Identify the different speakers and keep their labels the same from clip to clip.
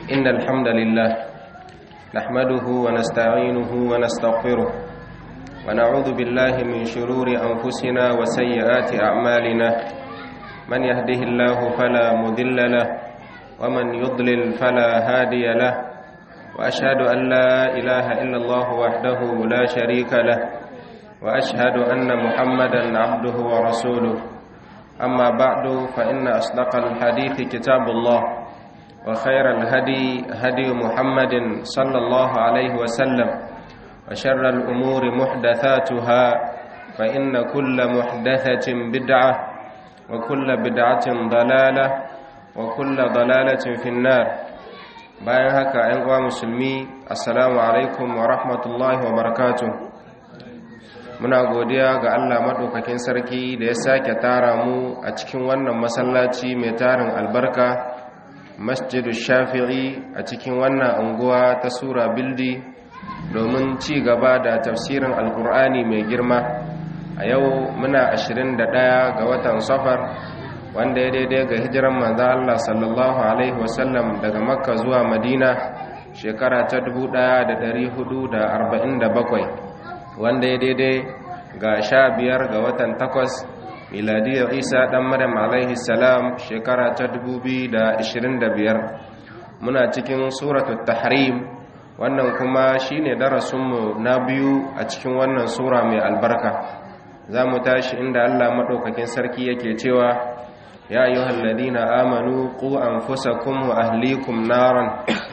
Speaker 1: إن الحمد لله نحمده ونستعينه ونستغفره ونعوذ بالله من شرور أنفسنا وسيئات أعمالنا من يهده الله فلا مضل له ومن يضلل فلا هادي له وأشهد أن لا إله إلا الله وحده لا شريك له وأشهد أن محمدا عبده ورسوله أما بعد فإن أصدق الحديث كتاب الله وخير الهدي هدي محمد صلى الله عليه وسلم وشر الأمور محدثاتها فإن كل محدثة بدعة وكل بدعة ضلالة وكل ضلالة في النار. bayan haka ‘yan uwa musulmi assalamu alaikum wa rahmatullahi wa barakatuh. Muna godiya ga Allah maɗaukakin sarki da ya sake tara mu a cikin wannan masallaci mai tarin albarka masjidu shafi'i a cikin wannan anguwa ta sura bildi domin ci gaba da tafsirin alkur'ani mai girma. A yau muna 21 ga watan safar wanda ya daidai ga hijiran manzo Allah sallallahu alaihi wasallam daga Makka zuwa Madina shekara ta 1447 wanda ya daidai ga 15 ga watan 8 miladiyar Isa dan Maryam alaihi salam shekara ta 2025. Muna cikin suratul tahrim, wannan kuma shine darasinmu na biyu a cikin wannan sura mai albarka. Za mu tashi inda Allah madaukakin sarki yake cewa يا أيها الذين آمنوا قوا أنفسكم وأهليكم نارا.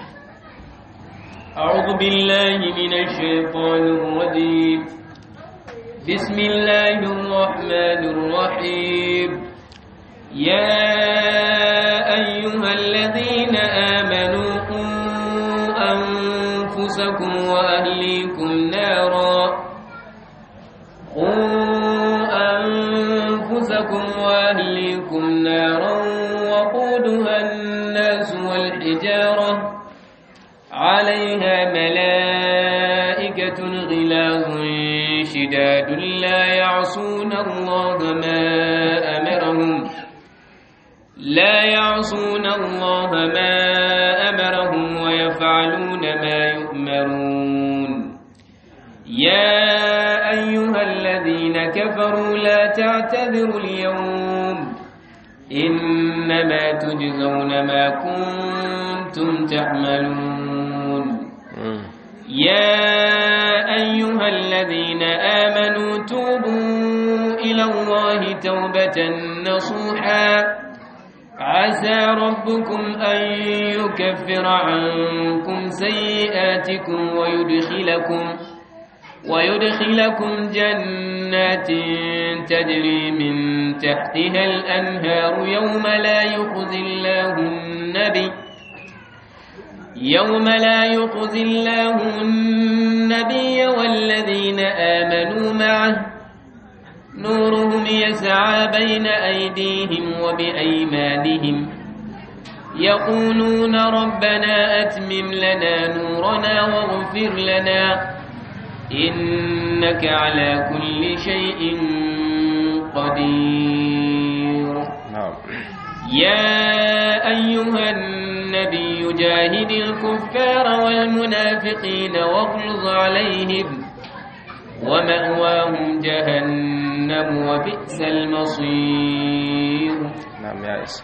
Speaker 2: أعوذ بالله من الشيطان الرجيم. بسم الله الرحمن الرحيم. يا أيها الذين آمنوا قوا أنفسكم وأهليكم نارا. وأهليكم نارا وقودها الناس والحجارة عليها ملائكة غلاظ شداد لا يعصون الله ما أمرهم ويفعلون ما يؤمرون. يا أيها الذين كفروا لا تعتذروا اليوم إنما تجزون ما كنتم تعملون. يا أيها الذين آمنوا توبوا إلى الله توبة نصوحا عسى ربكم أن يكفر عنكم سيئاتكم ويدخلكم جنات تجري من تحتها الأنهار يوم لا يخزي الله النبي والذين آمنوا معه نورهم يسعى بين أيديهم وبأيمانهم يقولون ربنا أتمم لنا نورنا واغفر لنا إنك على كل شيء قدير. يا أيها النبي جاهد الكفار والمنافقين واغلظ عليهم ومأواهم جهنم وبئس المصير.
Speaker 1: نعم يا إسا.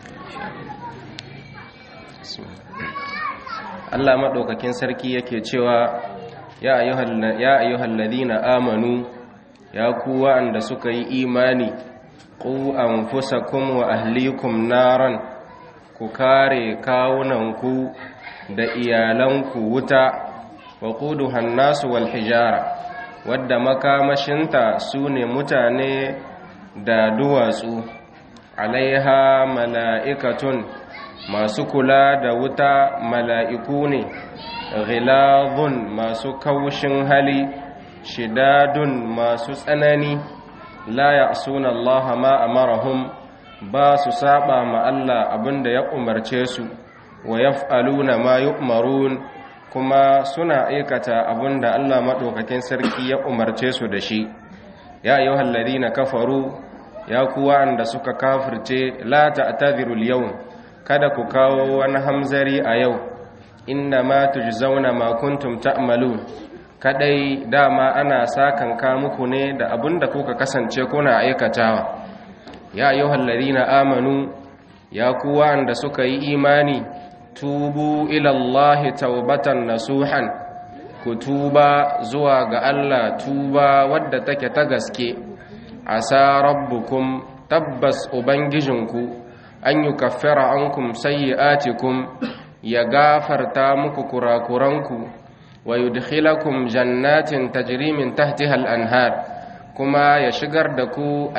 Speaker 1: Allah maɗaukakin sarki yake cewa ya ayyuhal ladina amanu, ya ku wa'anda suka yi imani, qu anfusakum wa ahlikum naran, ku kare kawunanku da iyalanku wuta, wa quduha an-nasu wal hijara, wadda makamashinta sune mutane da duwatsu, alaiha mala'ikatun, masu kula da wuta mala'iku ne, ghilazun masu kaushin hali, shidadun masu tsanani, la ya'suna Allah ma amarahum, ba su saba ma Allah abinda ya umarce su, wa yaf'aluna ma yu'marun, kuma suna aikata abinda Allah madaukakin sarki ya umarce su da shi. Ya ayyuhal ladina kafaru, ya ku wa'anda suka kafirce, la ta'tadhiru al-yawm, kada ku kawo wani hamzari a yau, innama tujzauna ma kuntum ta'malun, kadai dama ana sakanka muku ne da abinda kuka kasance kuna aikatawa. Ya ayyuhal ladina amanu, ya ku wanda suka yi imani, tubu ila Allah taubatan nasuhan, ku tuba zuwa ga Allah tuba wadda take ta gaske. Asa rabbukum, tabbas ubangijinku, an yukaffira ankum sayyi'atikum, ya gafarta muku kurakuranku, wa yudkhilakum jannatin tajri min tahtiha al-anhar, kuma ya shigar da ku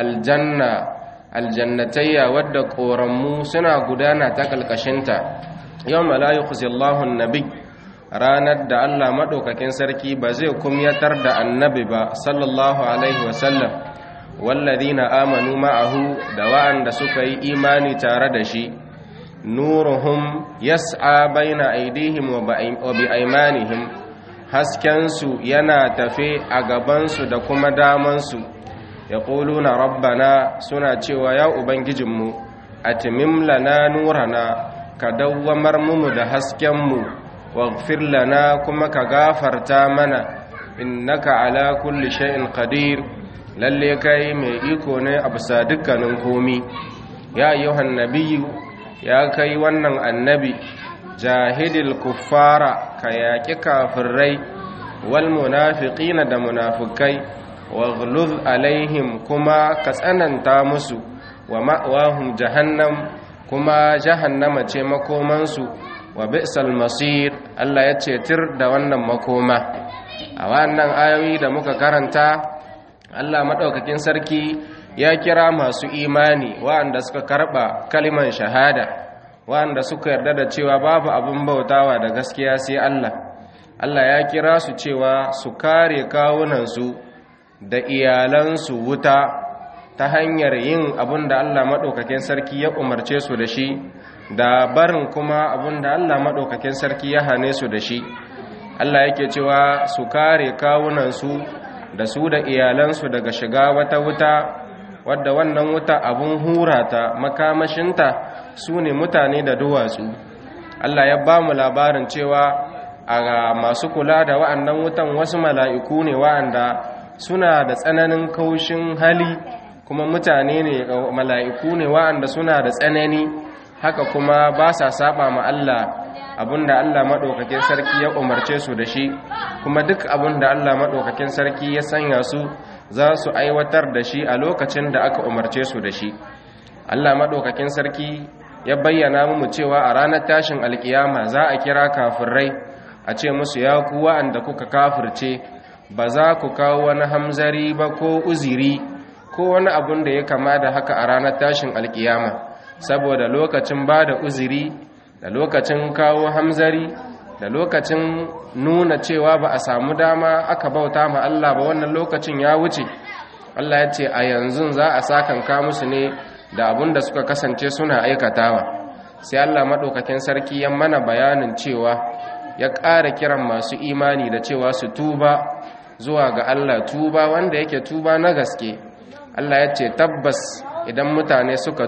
Speaker 1: aljannatayya wadda koranmu suna gudana ta kalkashinta. Yawma la yukhzi Allahu an-nabi, ranar da Allah madaukakin sarki ba zai kumyatar da annabi ba sallallahu alaihi wasallam, walladhina amanu ma'ahu, da wa'anda suka yi imani tare da shi, nuruhum yas'a baina aydihim wa bi aymanihim, haskensu yana tafe a gabansu da kuma damansu. Yaquluna rabbana, suna cewa ya ubangijinmu, atimim lana nurana, ka dawwamar mu da haskenmu, waghfir lana, kuma ka gafarta mana, innaka ala kulli shay'in qadir, lalle kai mai iko ne a bisa dukkanin komi. Ya ayyuhan nabiyyu, ya kai wannan annabi, jahidil kuffara, ka yaƙi kafirai, wal munafiqina, da munafikai, waghluz alaihim, kuma ka tsananta musu, wa ma'wahum jahannam, kuma jahannama ce makomansu, wa bi'sal masir, Allah ya ce tir da wannan makoma. A wannan ayoyi da muka karanta, Allah madaukakin sarki ya kira masu imani waɗanda suka karɓa kaliman shahada, waɗanda suka yarda da cewa babu abin bautawa da gaskiya sai Allah. Allah ya kira su cewa su kare kawunansu da iyalansu wuta ta hanyar yin abin da Allah maɗaukakin sarki ya umarce su da shi, da barin kuma abin da Allah maɗaukakin sarki ya hane su da shi. Allah yake cewa su kare kawunansu da su da iyalansu daga shiga wata wuta, wadda wannan wuta abun hurata makamashinta su ne mutane da duwatsu. Allah ya ba mu labarin cewa a masu kula da wa'annan wutan wasu mala'iku ne wa'anda suna da tsananin kaushin hali, kuma mutane ne, mala'iku ne wa'anda suna da tsanani, haka kuma ba sa saba ma Allah abinda Allah maɗaukakin sarki ya umarce su da shi, kuma duk abinda Allah maɗaukakin sarki ya sanya su za su aiwatar da shi a lokacin da aka umarce su da shi. Allah maɗaukakin sarki ya bayyana mu cewa a ranar tashin alkiyama za a kira kafirai a ce musu, ya ku wa'anda kuka kafirce, ba za ku kawo wani hamzari ba ko uziri ko wani abun da ya kama da haka a ranar tashin alkiyama, saboda lokacin ba da uziri, da lokacin kawo hamzari, da lokacin nuna cewa ba a samu dama aka bauta ma Allah ba, wannan lokacin ya wuce. Allah ya ce a yanzu za a sakanka musu ne da abun da suka kasance suna aikatawa. Sai Allah maɗaukakin sarki ya mana bayanin cewa ya ƙara kiran masu imani da cewa su tuba zuwa ga Allah, tuba wanda yake tuba na gaske. Allah ya ce tabbas idan mutane suka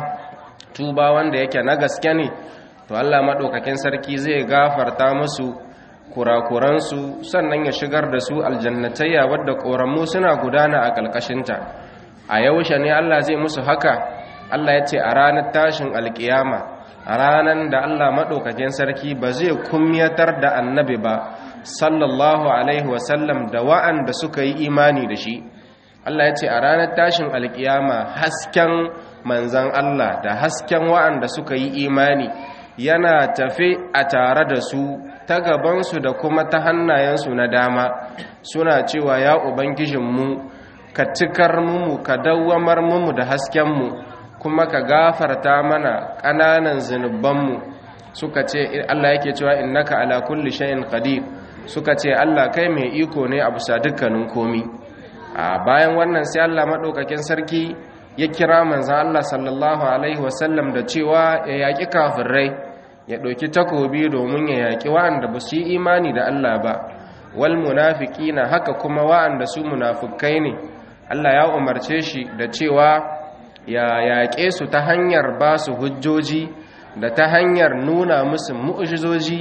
Speaker 1: tuba wanda yake na gaske ne, to Allah maɗaukakin sarki zai gafarta musu kurakuransu, sannan ya shigar da su aljannatayya wadda ƙoramu suna gudana a ƙalƙashinta. A yaushe ne Allah zai musu haka? Allah ya ce a ranar tashin alƙiyama, a ranar da Allah maɗaukakin sarki ba zai kumyatar da annabi ba sallallahu alaihi wasallam da wa'anda suka yi imani da shi. Allah ya ce a ranar tashin alƙiyama hasken manzan Allah da hasken wa'anda suka yi imani yana tafe a tare da su ta gabansu da kuma ta hannayensu na dama, suna cewa ya ubangijinmu, ka cikar mu, ka dawwamar mu da haskenmu, kuma ka gafarta mana ƙananan zunubanmu. Suka ce, Allah yake cewa innaka ala kulli shay'in qadir, suka ce Allah kai mai iko ne a bisa dukkanin komi. A bayan wannan sai Allah madaukakin sarki ya kira manzon Allah sallallahu alaihi wasallam da cewa ya yaki kafirai, ya ɗauki takobi domin ya yaki wa'anda ba su yi imani da Allah ba, wal munafiqina, haka kuma wa'anda su munafikai ne. Allah ya umarce shi da cewa ya yaƙe su ta hanyar ba su hujjoji da ta hanyar nuna musu mu'jizoji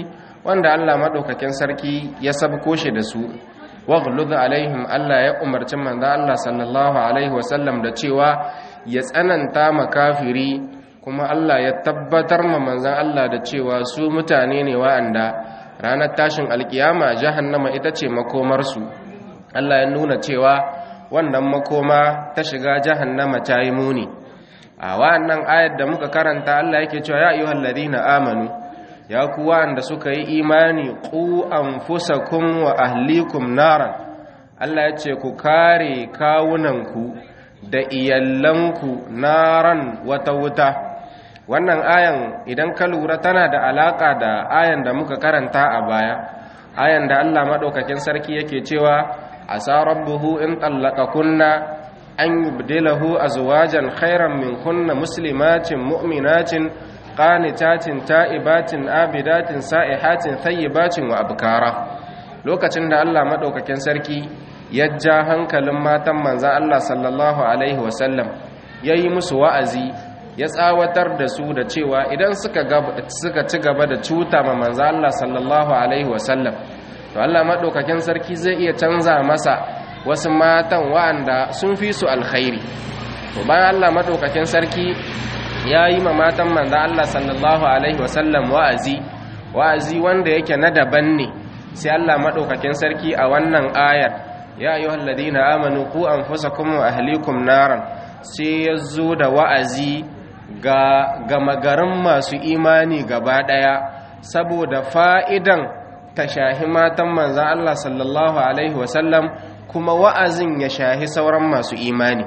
Speaker 1: wanda Allah madaukakin sarki ya sabko shi da su. waghlud alaihim, Allah ya umarci manzo Allah sallallahu alaihi wasallam da cewa ya tsananta makafiri, kuma Allah ya tabbatar ma manzon Allah da cewa su mutane ne wa'anda ranar tashin alkiyama jahannama ita ce makomarsu. Allah ya nuna cewa wannan makoma ta shiga jahannama ta yi muni. A wannan ayat da muka karanta Allah yake cewa ya ayyuhal ladina amanu, ya ku wa'anda suka yi imani, qu anfusakum wa ahlikum naran. Allah ya ce ku kare kawunanku da iyallanku naran wata wuta. Wannan ayan idan ka lura tana da alaka da ayan da muka karanta a baya, ayan da Allah madaukakin sarki yake cewa asa rabbuhu in tallaqakunna an yubdilahu azwajan khairan minkunna muslimatin mu'minatin qanitatin ta'ibatin abidatin sa'ihatin thayyibatin wa abkara. Lokacin da Allah madaukakin sarki ya ja hankalin matan manzon Allah sallallahu alaihi wasallam, yayi musu wa'azi, ya tsawatar da su da cewa idan suka ci gaba da cuta ma manzo Allah sallallahu alaihi wasallam, to Allah madaukakin sarki zai iya canza masa wasu matan wa'anda sun fi su alkhairi. To bayan Allah madaukakin sarki ya yi ma matan manzo Allah sallallahu alaihi wasallam wa'azi wanda yake na daban ne, sai Allah madaukakin sarki a wannan ayar, ya ayyuhalladhina amanu qu anfusakum wa ahlikum naran, sai ya zo da wa'azi ga magarin masu imani gaba ɗaya, saboda fa'idan ta shahi matan manzan Allah sallallahu Alaihi wasallam, kuma wa'azin ya shahi sauran masu imani,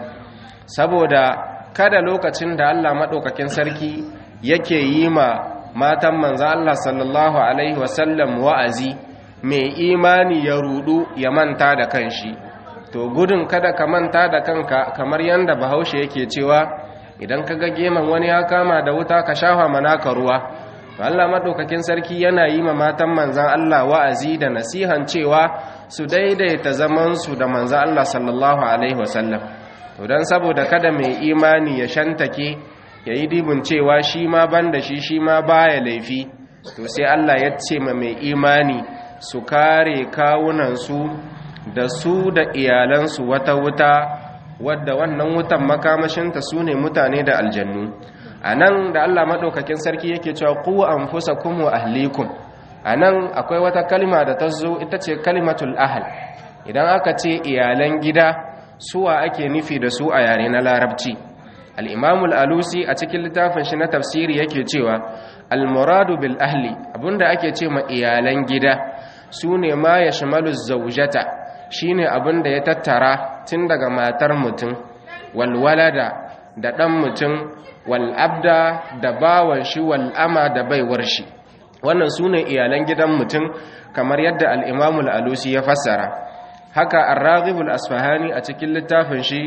Speaker 1: saboda kada lokacin da Allah maɗaukakin sarki yake yi ma matan manzan Allah sallallahu Alaihi wasallam wa'azi, mai imani ya rudu ya manta da kanshi. To gudun kada ka manta da kanka, kamar yadda Bahaushe yake cewa idan ka ga geman wani ya kama da wuta ka shafa manaka ruwa. To Allah madaukakin sarki yana yi ma matan manzan Allah wa'azi da nasihan cewa su daidaita zaman su da manzan Allah sallallahu alaihi wasallam. To dan saboda kada mai imani ya shantake, yayi dibin cewa shi ma banda shi ma baya laifi, to sai Allah ya ce ma mai imani su kare kawunan su da su da iyalansu wata wuta, wadda wannan wutan makamashinta su ne mutane da aljannu. A nan da Allah maɗaukakin sarki yake cewa ku anfusakum wa ahlikum, a nan akwai wata kalma da ta zo, ita ce kalimatul ahl. Idan aka ce iyalan gida, suwa ake nufi da su a yare na larabci? Al-Imamul Alusi a cikin littafin shi na tafsiri yake cewa al-muradu bil ahli, abinda ake ce ma iyalan gida su ne ma yashmalu zawjata, shine abin da ya tattara tun daga matar mutum, walwalada da ɗan mutum, wal'abda da bawan shi, wal'ama da baiwar shi. Wannan su ne iyalan gidan mutum, kamar yadda al'imamul alusi ya fassara. Haka ar-raghibul asfahani a cikin littafin shi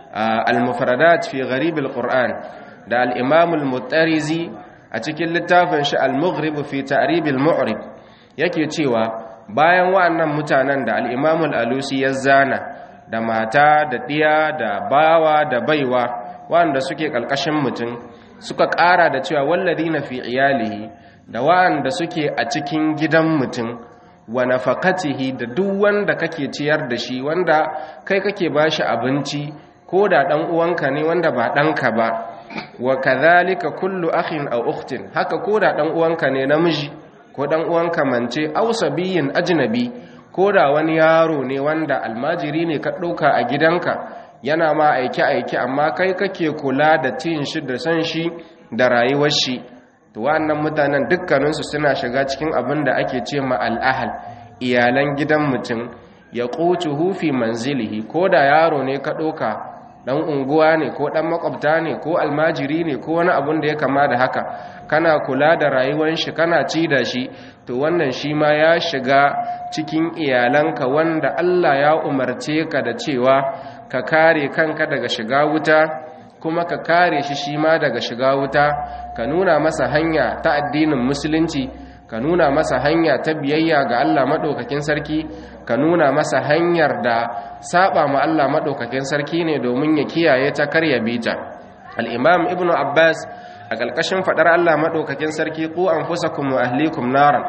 Speaker 1: al-mufradat fi gharibil qur'an, da al-imamul muttarizi a cikin littafin shi al-mughrib fi ta'ribil mu'rib, yake cewa bayan wa'annan mutanen da al'imamul alusi ya zana, da mata da ɗiya da bawa da baiwa wa'anda suke ƙalƙashin mutum, suka ƙara da cewa wallazi na fi iyalihi, da wa'anda suke a cikin gidan mutum, wa nafaqatihi, da duk wanda kake ciyar da shi, wanda kai kake ba shi abinci, ko da ɗan uwanka ne wanda ba ɗanka ba, wa kadhalika kullu akhin aw ukhtin, haka ko da ɗan uwanka ne namiji ko dan uwanka mance, aw sabiyin ajnabi, ko da wani yaro ne wanda almajiri ne ka ɗauka a gidanka, yana ma aike amma kai kake kula da cin shi da san shi da rayuwar shi, to wannan mutanen dukkaninsu suna shiga cikin abin da ake ce ma al'ahal, iyalan gidan mutum. Ya qutuhu fi manzilihi, ko da yaro ne ka ɗauka, dan unguwa ne ko dan makwabta ne ko almajiri ne ko wani abun da ya kama da haka, kana kula da rayuwar shi, kana ci da shi, to wannan shi ma ya shiga cikin iyalanka, wanda Allah ya umarce ka da cewa ka kare kanka daga shiga wuta, kuma ka kare shi ma daga shiga wuta, ka nuna masa hanya ta addinin musulunci, ka nuna masa hanya ta biyayya ga Allah madaukakin sarki, ka nuna masa hanyar da saba ma Allah madaukakin sarki ne domin ya kiyaye ta, kar ya bi ta. Al-Imam Ibn Abbas a ƙarƙashin faɗar Allah madaukakin sarki, ku anfusakum wa ahlikum naran,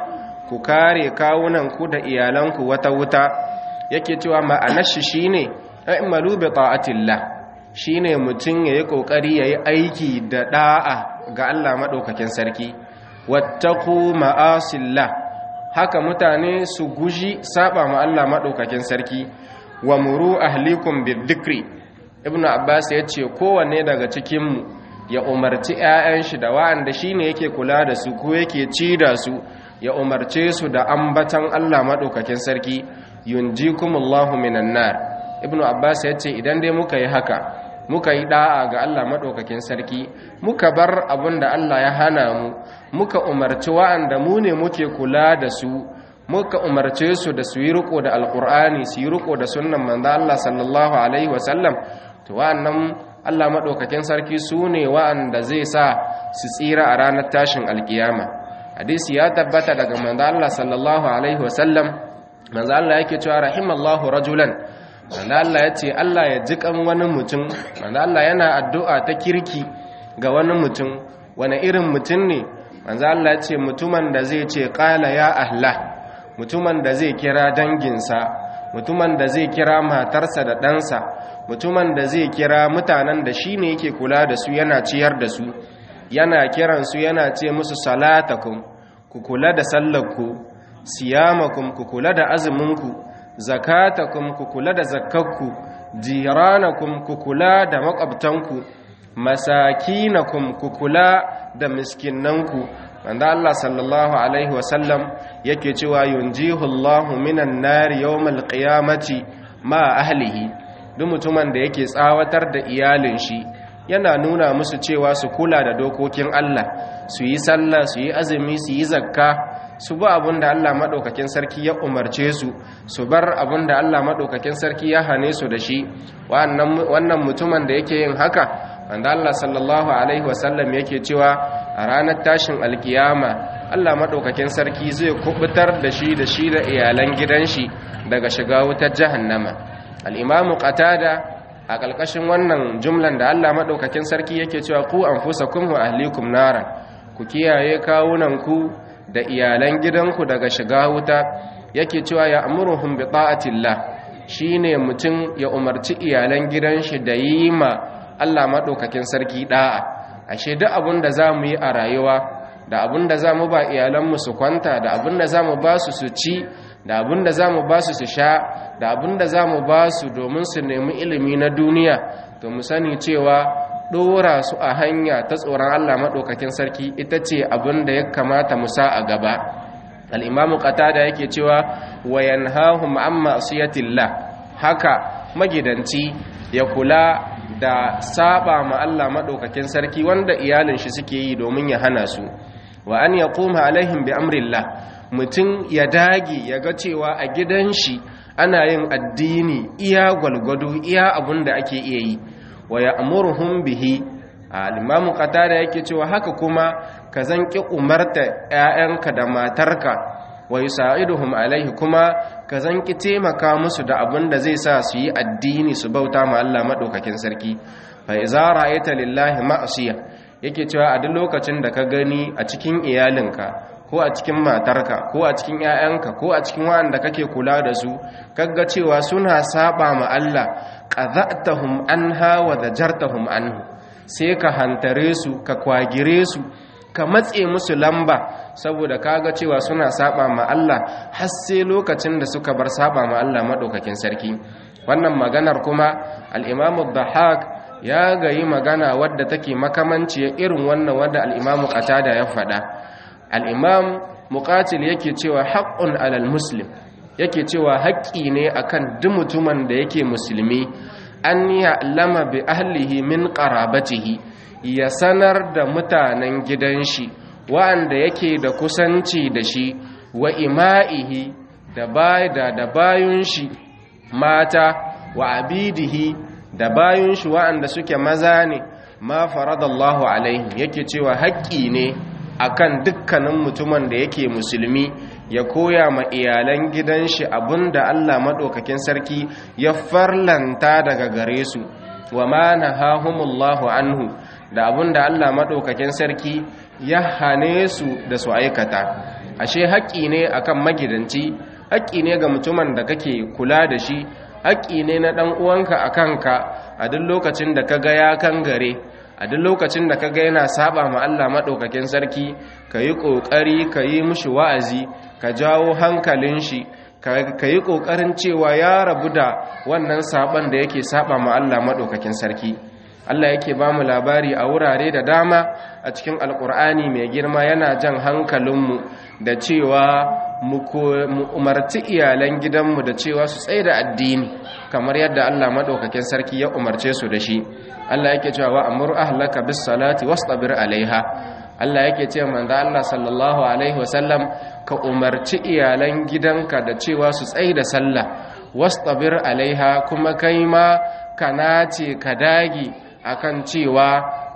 Speaker 1: ku kare kawunanku da iyalanku wata wuta. Yake cewa ma'anar shi shine i'malu bi ta'atillah, shine mutum yayi kokari yayi aiki da da'a ga Allah madaukakin sarki. Wattaqu ma'asillah, haka mutane su guji saba ma Allah madaukakin sarki. Wa muru ahlikum bidhikri, Ibn Abbas yace kowanne daga cikin mu ya umarci 'ya'yan shi da wa'anda shine yake kula da su ko yake ci da su, ya umarce su da ambatan Allah madaukakin sarki. Yunjikumullahu minan nar. Ibn Abbas yace idan dai muka yi haka, muka yi da'a ga Allah madaukakin sarki, muka bar abinda Allah ya hana mu, muka umarci wa'anda mu ne muke kula da su, muka umarce su da su yi riko da alqur'ani, su yi riko da sunnan manzo Allah sallallahu alaihi wasallam, to wa'annan Allah madaukakin sarki su ne wa'anda zai sa su tsira a ranar tashin alkiyama. Hadisi ya tabbata daga manzo Allah sallallahu alaihi wasallam, manzo Allah yake cewa rahimallahu rajulan, manzo Allah yace Allah ya jikan wani mutum. Manzo Allah yana addu'a ta kirki ga wani mutum. Wani irin mutum ne? Manzo Allah yace mutumin da zai ce qala ya ahla, mutumin da zai kira danginsa, mutumin da zai kira matarsa da ɗansa, mutumin da zai kira mutanen da shi ne yake kula da su yana ciyar da su, yana kiransu yana ce musu salatakum, ku kula da sallarku, siyamakum, ku kula da azuminku, zakatakum, ku kula da zakkakku, jiranakum, ku kula da makwabtanku, masakinakum, ku kula da miskinanku. Wanda Allah sallallahu alaihi wasallam yake cewa yunjihu Allahu minan nari yawmal qiyamati ma ahlihi. Duk mutumin da yake tsawatar da iyalin shi yana nuna musu cewa su kula da dokokin Allah, su yi sallah, su yi azumi, su yi zakka, su bi abinda Allah madaukakin sarki ya umarce su, su bar abinda Allah madaukakin sarki ya hane su da shi. Wannan mutumin da yake yin haka, wanda Allah sallallahu alaihi wasallam yake cewa a ranar tashin alkiyama Allah madaukakin sarki zai kubutar da shi da iyalan gidan shi daga shiga wutar jahannama. Al-Imam Qatada a kalkashin wannan jumlan da Allah madaukakin sarki yake cewa ku anfusakum wa ahlikum naran, ku kiyaye kawunanku da iyalan gidanku daga shiga wuta, yake cewa ya amuruhum bi ta'atillah, shine mutum ya umarci iyalan gidan shi da yi ma Allah madaukakin sarki da'a. Ashe duk abin da zamu yi a rayuwa, da abin da zamu ba iyalanmu su kwanta, da abin da zamu ba su su ci, da abin da zamu ba su su sha, da abin da zamu ba su domin su nemi ilimi na duniya, to mu sani cewa dora su a hanya ta tsoron Allah madaukakin sarki ita ce abin da ya kamata mu sa a gaba. Al-Imam Qatada yake cewa wa yanhahum amma asiyatillah, haka magidanci ya kula da saba ma Allah madaukakin sarki wanda iyalin shi suke yi domin ya hana su. Wa an yaquma alaihim bi amrillah, mutum ya dage ya ga cewa a gidan shi ana yin addini iya gwalgwado, iya abun da ake iya yi. Wa ya'muruhum bihi, al-Imam Qatada yake cewa haka kuma ka zanki umarta 'ya'yanka da matarka, wa yusaiduhum alaihi, kuma ka zanki taimaka musu da abin da zai sa su yi addini, su bauta ma Allah madaukakin sarki. Fa iza ra'aita lillahi ma'asiya, yake cewa a duk lokacin da ka gani a cikin iyalinka ko a cikin matarka ko a cikin 'ya'yanka ko a cikin wanda kake kula da su, kaga cewa suna saba ma Allah, qadha'tahum anha wa dajartahum anhu, sai ka hantare su, ka kwagire su, ka matse musu lamba, saboda kaga cewa suna saba ma Allah har sai lokacin da suka bar saba ma Allah madaukakin sarki. Wannan maganar kuma al-Imam ad-Dhahhak ya gayi magana wadda take makamanci irin wannan wadda al-Imam Qatada ya faɗa. Al-Imam Muqatil yake cewa haqqun 'alal muslim, yake cewa haƙƙi ne akan duk mutumin da yake musulmi an ya'lama bi ahlihi min qarabatihi, ya sanar da mutanen gidan shi wa'anda yake da kusanci da shi, wa ima'ihi da bayun shi mata, wa abidihi da bayun shi wa'anda suke maza ne, ma faradallahu alaihim, yake cewa haƙƙi ne akan dukkanin mutumin da yake musulmi ya koya ma iyalan gidan shi abinda Allah madaukakin sarki ya farlanta daga gare su, wa ma nahahumullahu anhu, da abinda Allah madaukakin sarki ya hane su da su aikata. ashe haƙƙi ne akan magidanci, haƙƙi ne ga mutumin da kake kula da shi, haƙƙi ne na ɗan uwanka a kanka a duk lokacin da kaga ya kangare, a duk lokacin da kaga yana saba ma Allah maɗaukakin sarki, ka yi ƙoƙari ka yi mushi wa'azi, ka jawo hankalin shi, ka yi ƙoƙarin cewa ya rabu da wannan saban da yake saba ma Allah maɗaukakin sarki. Allah yake ba mu labari a wurare da dama a cikin alƙur'ani mai girma, yana jan hankalinmu da cewa mu umarci iyalan gidanmu da cewa su tsaye da addini kamar yadda Allah maɗaukakin sarki ya umarce su da shi. Allah yake cewa wa amur ahlaka bis salati wastabir alaiha. Allah yake cewa manzo Allah sallallahu alaihi wasallam ka umarci iyalan gidanka da cewa su tsaye da sallah wastabir alaiha, kuma kai ma ka nace ka dage akan cewa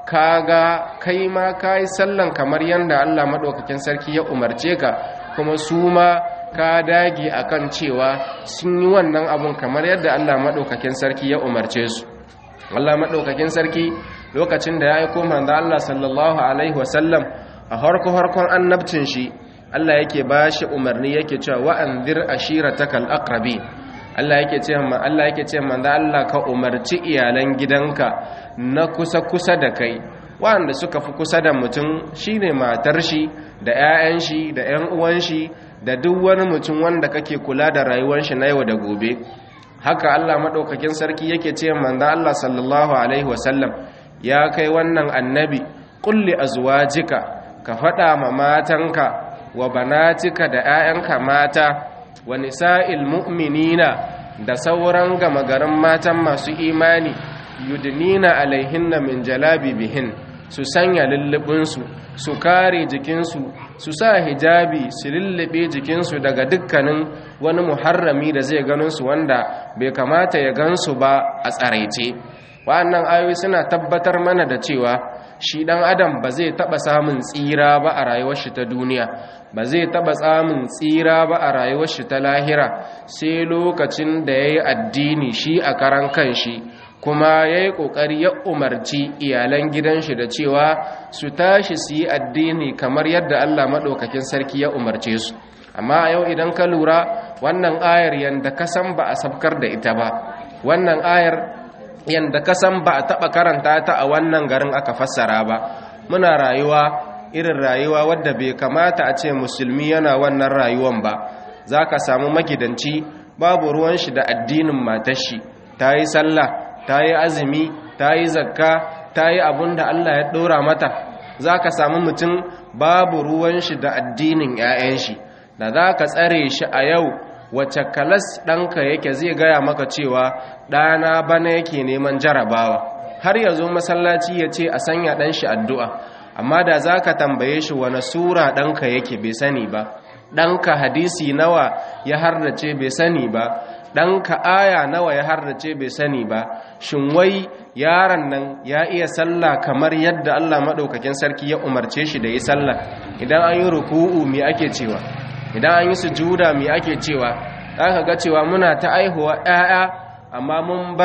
Speaker 1: kaga kai ma kai sallan kamar yanda Allah madaukakin sarki ya umarce ka, kuma su ma ka dage akan cewa sun yi wannan abun kamar yadda Allah madaukakin sarki ya umarce su. Allah madaukakin sarki lokacin da ya aiko manzo Allah sallallahu alaihi wasallam a harkon annabcin shi, Allah yake bashi umarni yake cewa wa anzir ashiratakal aqrabin. Allah yake ce manzo Allah ka umarci iyalan gidanka na kusa da kai, wanda suka fi kusa da mutum shine matar shi da 'ya'yan shi da 'yan uwan shi da duk wani mutum wanda kake kula da rayuwar shi na yau da gobe. Haka Allah madaukakin sarki yake ce manzo Allah sallallahu alaihi wasallam, ya kai wannan annabi, qul li azwajika, ka faɗa ma matanka wa banatika da 'ya'yanka mata wa nisa'il mu'minina da sauran gama garin matan masu imani, yudnina alaihinna min jalabibihin, su sanya lullubinsu, su kare jikinsu, su sa hijabi, su lullube jikinsu daga dukkanin wani muharrami da zai ganinsu wanda bai kamata ya gansu ba a tsaraice. Wa'annan ayoyi suna tabbatar mana da cewa shi dan adam ba zai taba samun tsira ba a rayuwar shi ta duniya, ba zai taba samun tsira ba a rayuwar shi ta lahira sai lokacin da yayi addini shi a karan kanshi, kuma yayi kokari ya umarci iyalan gidan shi da cewa su tashi su yi addini kamar yadda Allah madaukakin sarki ya umarce su. Amma a yau idan ka lura, wannan ayar yanda ka san ba a sabkar da ita ba, wannan ayar yanda ka san ba a taɓa karanta ta a wannan garin aka fassara ba. Muna rayuwa irin rayuwa wadda bai kamata a ce musulmi yana wannan rayuwan ba. Za ka samu magidanci babu ruwan shi da addinin matar shi, ta yi sallah, ta yi azumi, ta yi zakka, ta yi abin da Allah ya ɗora mata. Za ka samu mutum babu ruwan shi da addinin 'ya'yan shi. Da za ka tsare shi a yau wacce kalas ɗanka yake, zai gaya maka cewa ɗana bana yake neman jarabawa, har ya zo masallaci ya ce a sanya ɗan shi addu'a. Amma da za ka tambaye shi wane sura ɗanka yake, bai sani ba. ɗanka hadisi nawa ya hardace bai sani ba, ɗanka aya nawa ya hardace bai sani ba. Shin wai yaron nan ya iya sallah kamar yadda Allah maɗaukakin sarki ya umarce shi da yi sallah? Idan an yi ruku'u me ake cewa? Idan an yi sujuda me ake cewa? Za ka ga cewa muna ta aihuwa 'ya'ya, amma mun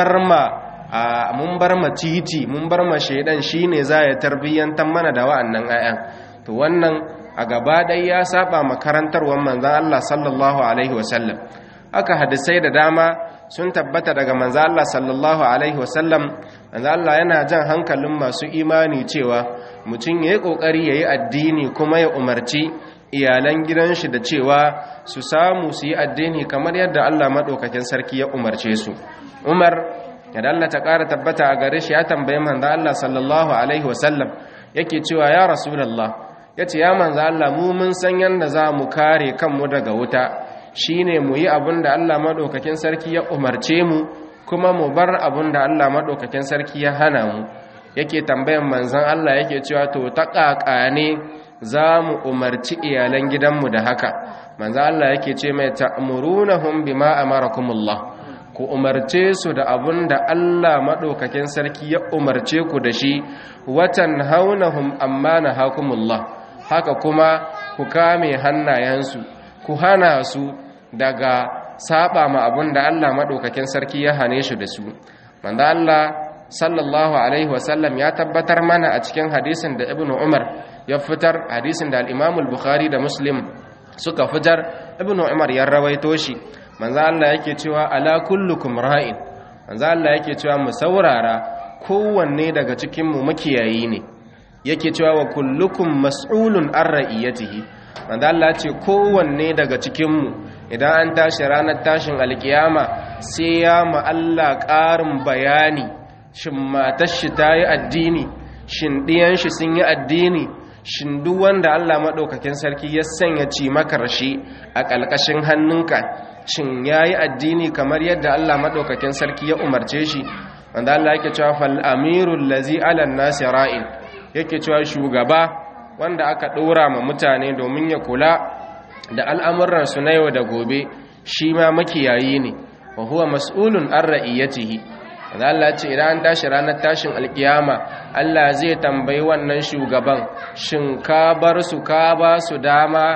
Speaker 1: bar ma titi, mun bar ma shaidan shine za ya tarbiyyantar mana da wa'annan 'ya'yan. To wannan a gaba ɗaya ya saba makarantarwar manzon Allah sallallahu alaihi wasallam. Aka hadisai da dama sun tabbata daga manzon Allah sallallahu alaihi wasallam. Manzon Allah yana jan hankalin masu imani cewa mutum yayi kokari yayi addini, kuma ya umarci iyalan gidan shi da cewa su samu su yi addini kamar yadda Allah madaukakin sarki ya umarce su. Umar, yadda Allah ta ƙara tabbata a gare shi, ya tambaye manzon Allah sallallahu alaihi wasallam, yake cewa ya rasulullah, yace ya manzon Allah, mu mun san yanda za mu kare kanmu daga wuta, shine mu yi abin da Allah madaukakin sarki ya umarce mu, kuma mu bar abin da Allah madaukakin sarki ya hana mu. Yake tambayan manzon Allah, yake cewa to ta ƙaƙa ne za mu umarci iyalan gidanmu da haka? Manzon Allah yake ce mai, ta'murunahum bima amarakumullah, ku umarce su da abun da Allah maɗaukakin sarki ya umarce ku da shi, watan haunahum amma nahakumullah, haka kuma ku kame hannayensu, ku hana su daga saba ma abun da Allah maɗaukakin sarki ya hane shi da su. Manzo Allah sallallahu alaihi wasallam ya tabbatar mana a cikin hadisin da Ibn Umar ya fitar, hadisin da al-Imam al-Bukhari da Muslim suka fitar. Ibnu Umar ya rawaito shi, manzo Allah yake cewa ala kullukum ra'in, manzo Allah yake cewa mu saurara, kowanne daga cikin mu makiyayi ne, yake cewa wa kullukum mas'ulun an ra'iyatihi, manzo Allah ce kowanne daga cikin mu idan an tashi ranar tashin alkiyama sai ya ma Allah ƙarin bayani, shin matar shi ta yi addini, shin ɗiyan shi sun yi addini, shin duk wanda Allah maɗaukakin sarki ya sanya ci makarshi a ƙalƙashin hannunka shin ya yi addini kamar yadda Allah maɗaukakin sarki ya umarce shi. Wanda Allah yake cewa fal amirul lazi alan nasi ra'in, yake cewa shugaba wanda aka ɗora ma mutane domin ya kula da al'amuransu na yau da gobe, shi ma makiyayi ne, wa huwa mas'ulun an ra'iyatihi. wanda Allah ce idan an tashi ranar tashin alkiyama Allah zai tambayi wannan shugaban, shin ka bar su ka ba su dama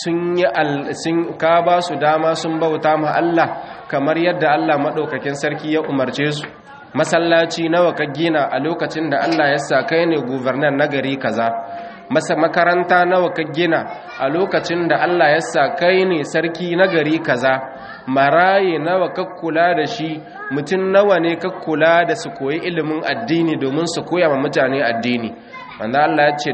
Speaker 1: sun bauta ma Allah kamar yadda Allah madaukakin sarki ya umarce su? Masallaci nawa ka gina a lokacin da Allah ya sa kai ne gubernar na gari kaza? Makaranta nawa ka gina a lokacin da Allah ya sa kai ne sarki na gari kaza? Maraye nawa ka kula da shi? Mutum nawa ne ka kula da su koyi ilimin addini domin su koya ma mutane addini? Wanda Allah ya ce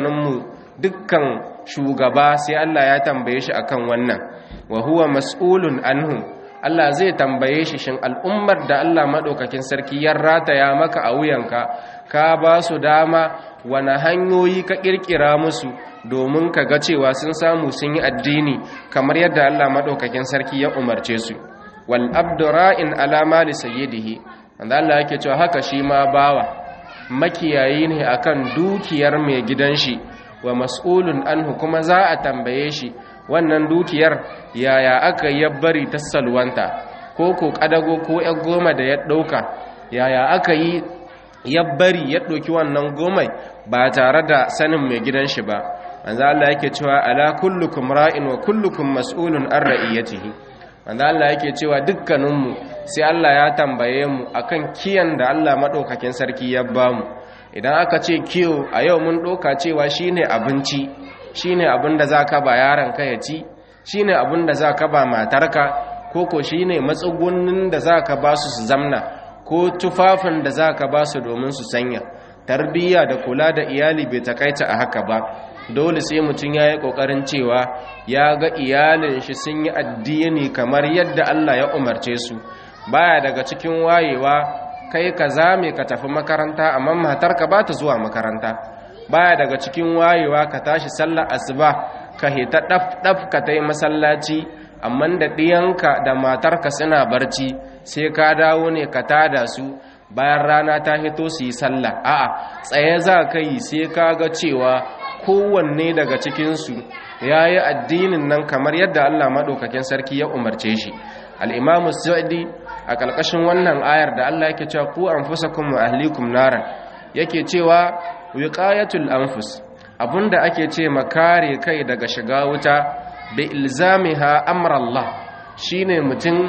Speaker 1: dukkan shugaba sai Allah ya tambaye shi akan wannan, wa huwa mas'ulun anhu. Allah zai tambaye shi, shin al'ummar da Allah madaukakin sarki ya rataya maka a wuyanka, ka ba su dama, wani hanyoyi ka kirkira musu domin ka ga cewa sun samu sun yi addini kamar yadda Allah madaukakin sarki ya umarce su? Wal abdu ra'in ala mali sayyidihi, wanda Allah yake cewa haka shi ma bawa makiyayi ne akan dukiyar mai gidan shi, wa mas'ulun anhu, kuma za a tambaye shi wannan dukiyar yaya aka yi bari ta salwanta, ko kadago ko yan goma da ya ɗauka, yaya aka yi ya bari ya ɗauki wannan gomai ba tare da sanin mai gidan shi ba. manzo Allah yake cewa ala kullukum ra'in wa kullukum mas'ulun an ra'iyatihi. manzo Allah yake cewa dukkaninmu sai Allah ya tambaye mu akan kiyan da Allah madaukakin sarki ya bamu. Idan aka ce kiyo a yau mun ɗauka cewa shine abinci, shine abin da zaka ba yaron ka ya ci, shine abin da zaka ba matarka, koko shine matsugunnin da zaka ba su zamna, ko tufafin da zaka ba su domin su sanya. Tarbiyya da kula da iyali bai takaita a haka ba, dole sai mutum ya yi ƙoƙarin cewa ya ga iyalin shi sun yi addini kamar yadda Allah ya umarce su. Baya daga cikin wayewa kai ka zame ka tafi makaranta amma matarka ba ta zuwa makaranta. Baya daga cikin wayewa ka tashi sallar asuba ka hita ɗaf ka ta yi masallaci, amma da ɗiyanka da matarka suna barci sai ka dawo ne ka tada su bayan rana ta hito su yi sallah. A'a, tsaye za ka yi sai ka ga cewa kowanne daga cikinsu ya yi addinin nan kamar yadda Allah maɗaukakin sarki ya umarce shi. Al'imamu Sa'adi a ƙarƙashin wannan ayar da Allah yake cewa ku anfusakum wa ahlikum naran, yake cewa wiqayatul anfus, abinda ake ce makare kai daga shiga wuta, bi ilzamiha amrallah, shine mutum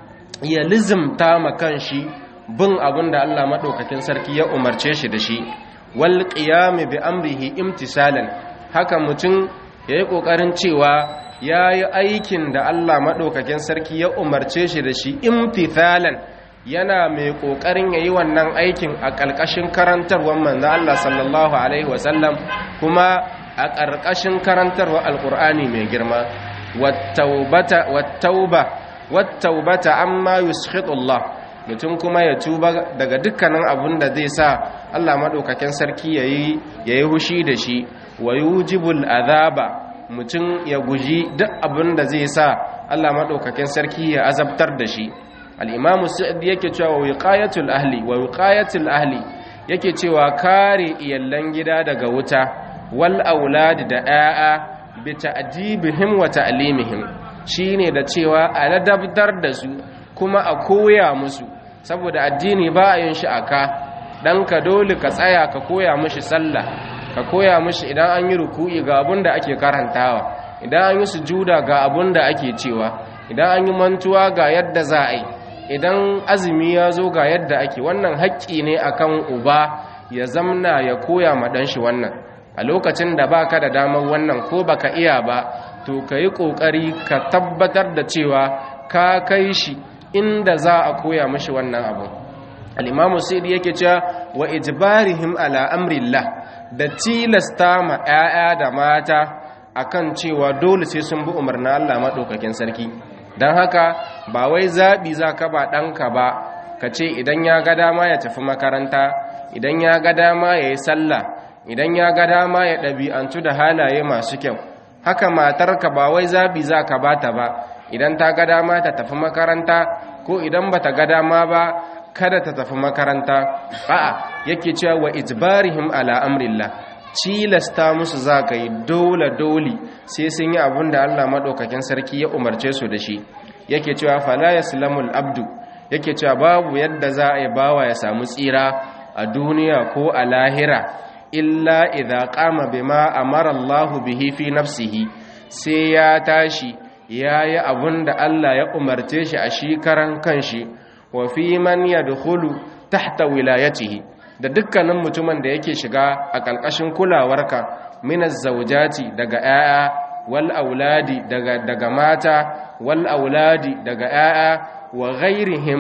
Speaker 1: ya lizimta ma kanshi bin abinda Allah madaukakin sarki ya umarce shi da shi, wal qiyam bi amrihi imtisalan, haka mutum yayi kokarin cewa yayi aikin da Allah madaukakin sarki ya umarce shi da shi imtithalan, yana mai kokarin yayi wannan aikin a ƙarƙashin karantarwar manzo Allah sallallahu alaihi wasallam, kuma a ƙarƙashin karantarwar alqur'ani mai girma. wattaubata amma yuskhitu mutum kuma ya tuba daga dukkanin abun da zai sa Allah madaukakin sarki yayi hushi da shi. Wa yujibul azaba, mutum ya guji duk abin da zai sa Allah madaukakin sarki ya azabtar da shi. Al-Imam Sa'di yake cewa wiqayatul ahli yake cewa kare iyallan gida daga wuta, wal aulad da 'ya'ya bi ta'dibihim wa ta'limihim, shine da cewa a ladabtar da su kuma a koya musu, saboda addini ba a yin shi aka. Ɗanka dole ka tsaya ka koya mishi sallah, ka koya mishi idan an yi ruku'i ga abin da ake karantawa, idan an yi sujuda ga abin da ake cewa, idan an yi mantuwa ga yadda za a yi, idan azumi ya zo ga yadda ake. Wannan haƙƙi ne akan uba ya zamna ya koya ma ɗanshi wannan. A lokacin da baka da damar wannan ko baka iya ba, to kai kokari ka tabbatar da cewa ka kai shi inda za a koya mishi wannan abu. al-imamu sayyidi yake cewa wa ijbarihim ala amrillah, da tilasta ma 'ya'ya da mata akan cewa dole sai sun bi umarnin Allah madaukakin sarki. dan haka ba wai zabi zaka ba danka ba kace idan ya ga dama ya tafi makaranta, idan ya ga dama ya yi sallah, idan ya ga dama ya ɗabi'antu da halaye masu kyau. Haka matarka ba wai zabi za ka bata ba, idan ta ga dama ta tafi makaranta, ko idan ba ta ga dama ba kada ta tafi makaranta. A'a, yake cewa wa ijbarihim ala amrillah, cilasta musu za ka yi dole sai sun yi abin da Allah maɗaukakin sarki ya umarce su da shi. Yake cewa fala yaslamul abdu, yake cewa babu yadda za a yi bawa ya samu tsira a duniya ko a lahira illa idza qama bima amara Allah bihi fi nafsihi, sai ya tashi yayi abunda Allah ya umarce shi a shi karan kanshi, wa fi man yadkhulu tahta wilayatihi, da dukkanin mutumin da yake shiga a ƙarƙashin kulawarka, minaz zawjati, daga 'ya'ya, wal auladi, daga mata, wal auladi, daga 'ya'ya, wa ghairihim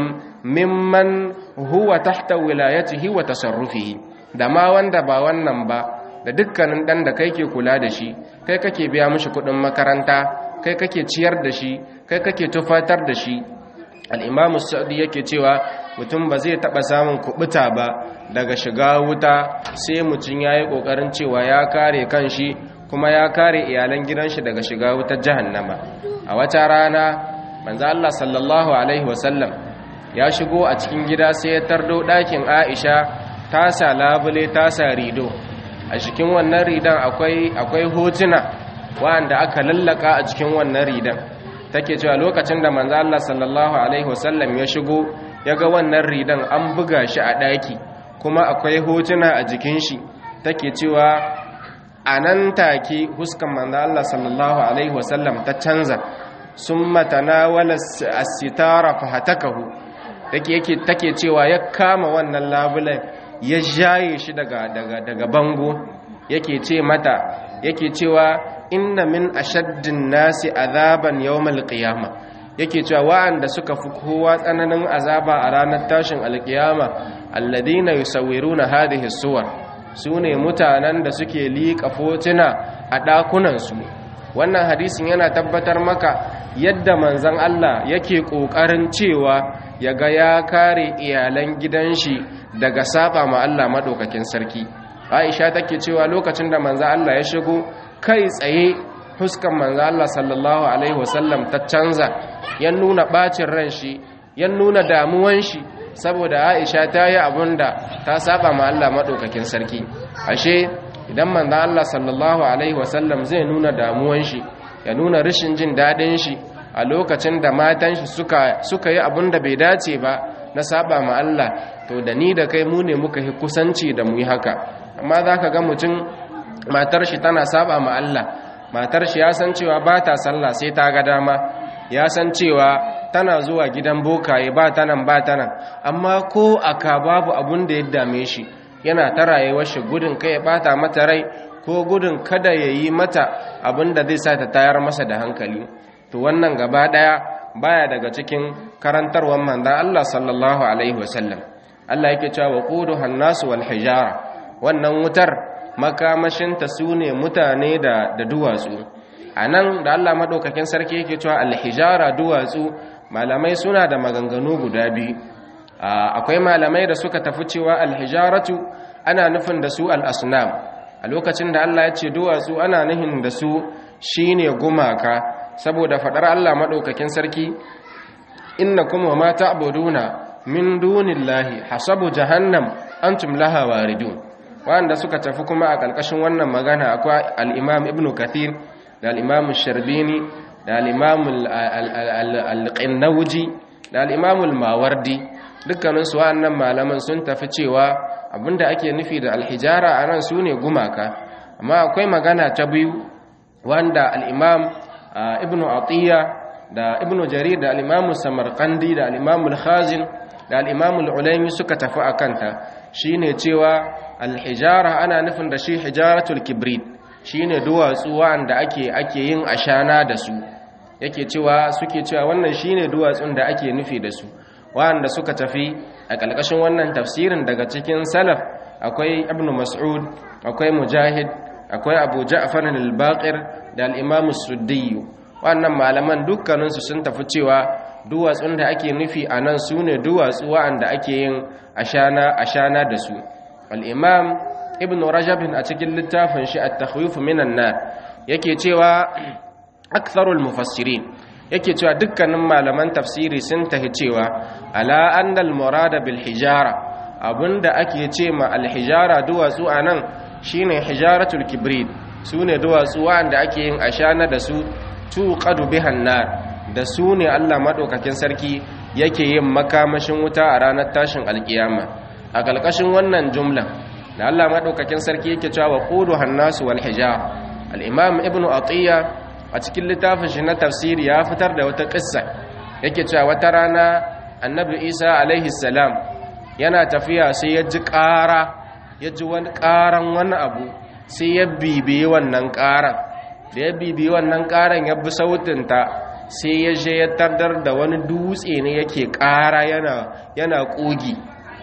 Speaker 1: mimman huwa tahta wilayatihi wa tasarrufihi, da ma wanda ba wannan ba, da dukkanin dan da kai ke kula da shi, kai kake biya mishi kudin makaranta, kai kake ciyar da shi, kai kake tufatar da shi. al-imamu sa'di yake cewa mutum ba zai taba samun kubuta ba daga shiga wuta sai mutum yayi kokarin cewa ya kare kanshi kuma ya kare iyalan gidanshi daga shiga wutar jahannama. A wata rana manzo Allah sallallahu alaihi wasallam ya shigo a cikin gida sai ya tardo ɗakin Aisha ta sa labule, ta sa rido. A cikin wannan ridan akwai hotuna wanda aka lallaka a cikin wannan ridan. Take cewa lokacin da manzo Allah sallallahu alaihi wasallam ya shigo ya ga wannan ridan an buga shi a ɗaki kuma akwai hotuna a jikin shi, take cewa anan take huskan manzo Allah sallallahu alaihi wasallam ta canza, summa tanawala as-sitara fahatakahu, take cewa ya kama wannan labulen ya jaye shi daga bango, yake cewa inna min ashaddin nasi azaban yawmal qiyama, yake cewa wa'anda suka fi kowa tsananin azaba a ranar tashin alkiyama alladhina yusawwiruna hadhihi suwar, sune mutanen da suke liƙa fotuna a ɗakunansu. Wannan hadisin yana tabbatar maka yadda manzon Allah yake ƙoƙarin cewa ya ga ya kare iyalan gidan shi daga saba ma Allah madaukakin sarki. Aisha take cewa lokacin da manzon Allah ya shigo, kai tsaye huskan manzon Allah sallallahu alaihi wasallam ta canza, ya nuna bacin ran shi, ya nuna damuwan shi saboda Aisha ta yi abunda ta saba ma Allah madaukakin sarki. Ashe idan manzon Allah sallallahu alaihi wasallam zai nuna damuwan shi, ya nuna rashin jin dadin shi a lokacin da matan shi suka yi abunda bai dace ba na saba ma Allah, to da ni da kai mu ne muka yi kusanci da mu yi haka. Amma zaka ga mutum matar shi tana saba ma Allah, matar shi ya san cewa ba ta sallah sai ta ga dama, ya san cewa tana zuwa gidan bokaye ba ta nan, amma ko aka babu abun da ya dame shi, yana ta rayuwar shi gudun kai ya bata mata rai ko gudun kada ya yi mata abin da zai sa ta tayar masa da hankali. To wannan gaba daya baya daga cikin karantarwar manzon Allah sallallahu alaihi wasallam. Allah yake cewa waquduhan nasu wal hijara, wannan wutar makamashinta sune mutane da duwatsu. Anan da Allah madaukakin sarki yake cewa al hijara, duwatsu, malamai suna da maganganu guda biyu. Akwai malamai da suka tafi cewa alhijaratu ana nufin da su al'asnam, a lokacin da Allah ya ce duwatsu ana nufin da su shine gumaka, saboda faɗar Allah maɗaukakin sarki innakum wa ma ta'buduna min dunillahi hasabu jahannam antum laha waridun. Wanda suka tafi kuma a ƙarƙashin wannan magana akwai al-Imam Ibn Kathir da al-Imam Sharbini da al-Imam al-Qinnawji da al-Imam al-Mawardi. Dukkaninsu wa'annan malaman sun tafi cewa abinda ake nufi da alhijara a nan su ne gumaka. Amma akwai magana ta biyu wanda al'imam ibn Atiyya da ibn Jarir da al'imam Samarkandi da al'imam al-Khazin da al'imam al-Ulaimi suka tafi a kanta, shi ne cewa alhijara ana nufin da shi hijaratul kibrit, shine duwatsu wanda ake yin ashana da su, yake cewa suke cewa wannan shine duwatsun da ake nufi da su. wanda suka tafi a ƙalƙashin wannan tafsirin daga cikin salaf akwai ibn mas'ud, akwai mujahid, akwai abu ja'far al-baqir da al-imam as-suddi. wannan malaman dukkaninsu sun tafi cewa duwatsun da ake nufi a nan su ne duwatsu wanda ake yin ashana da su. al-imam ibn rajab a cikin littafin shi at-takhwif minan nar yake cewa aktharul mufassirin, yake cewa dukkanin malaman tafsiri sun tahi cewa ala annal murada bil hijara, abinda ake ce ma al hijara duwatsu anan shine hijaratul kibrit, sune duwatsu wanda ake yin ashana da su, tuqadu bihan nar, da su ne Allah madaukakin sarki yake yin makamashin wuta a ranar tashin alkiyama. a kalkashin wannan jumla da Allah madaukakin sarki yake cewa waquduhan nasu wal hijara, al imam ibnu atiya a cikin littafin shi na tafsiri ya fitar da wata kissa, yake cewa wata rana annabi Isa alaihi salam yana tafiya sai ya ji wani ƙaran wani abu, sai ya bibiyi wannan ƙaran. da ya bibiyi wannan ƙaran ya bi sautinta, sai ya je ya tardar da wani dutse ne yake ƙara yana ƙogi.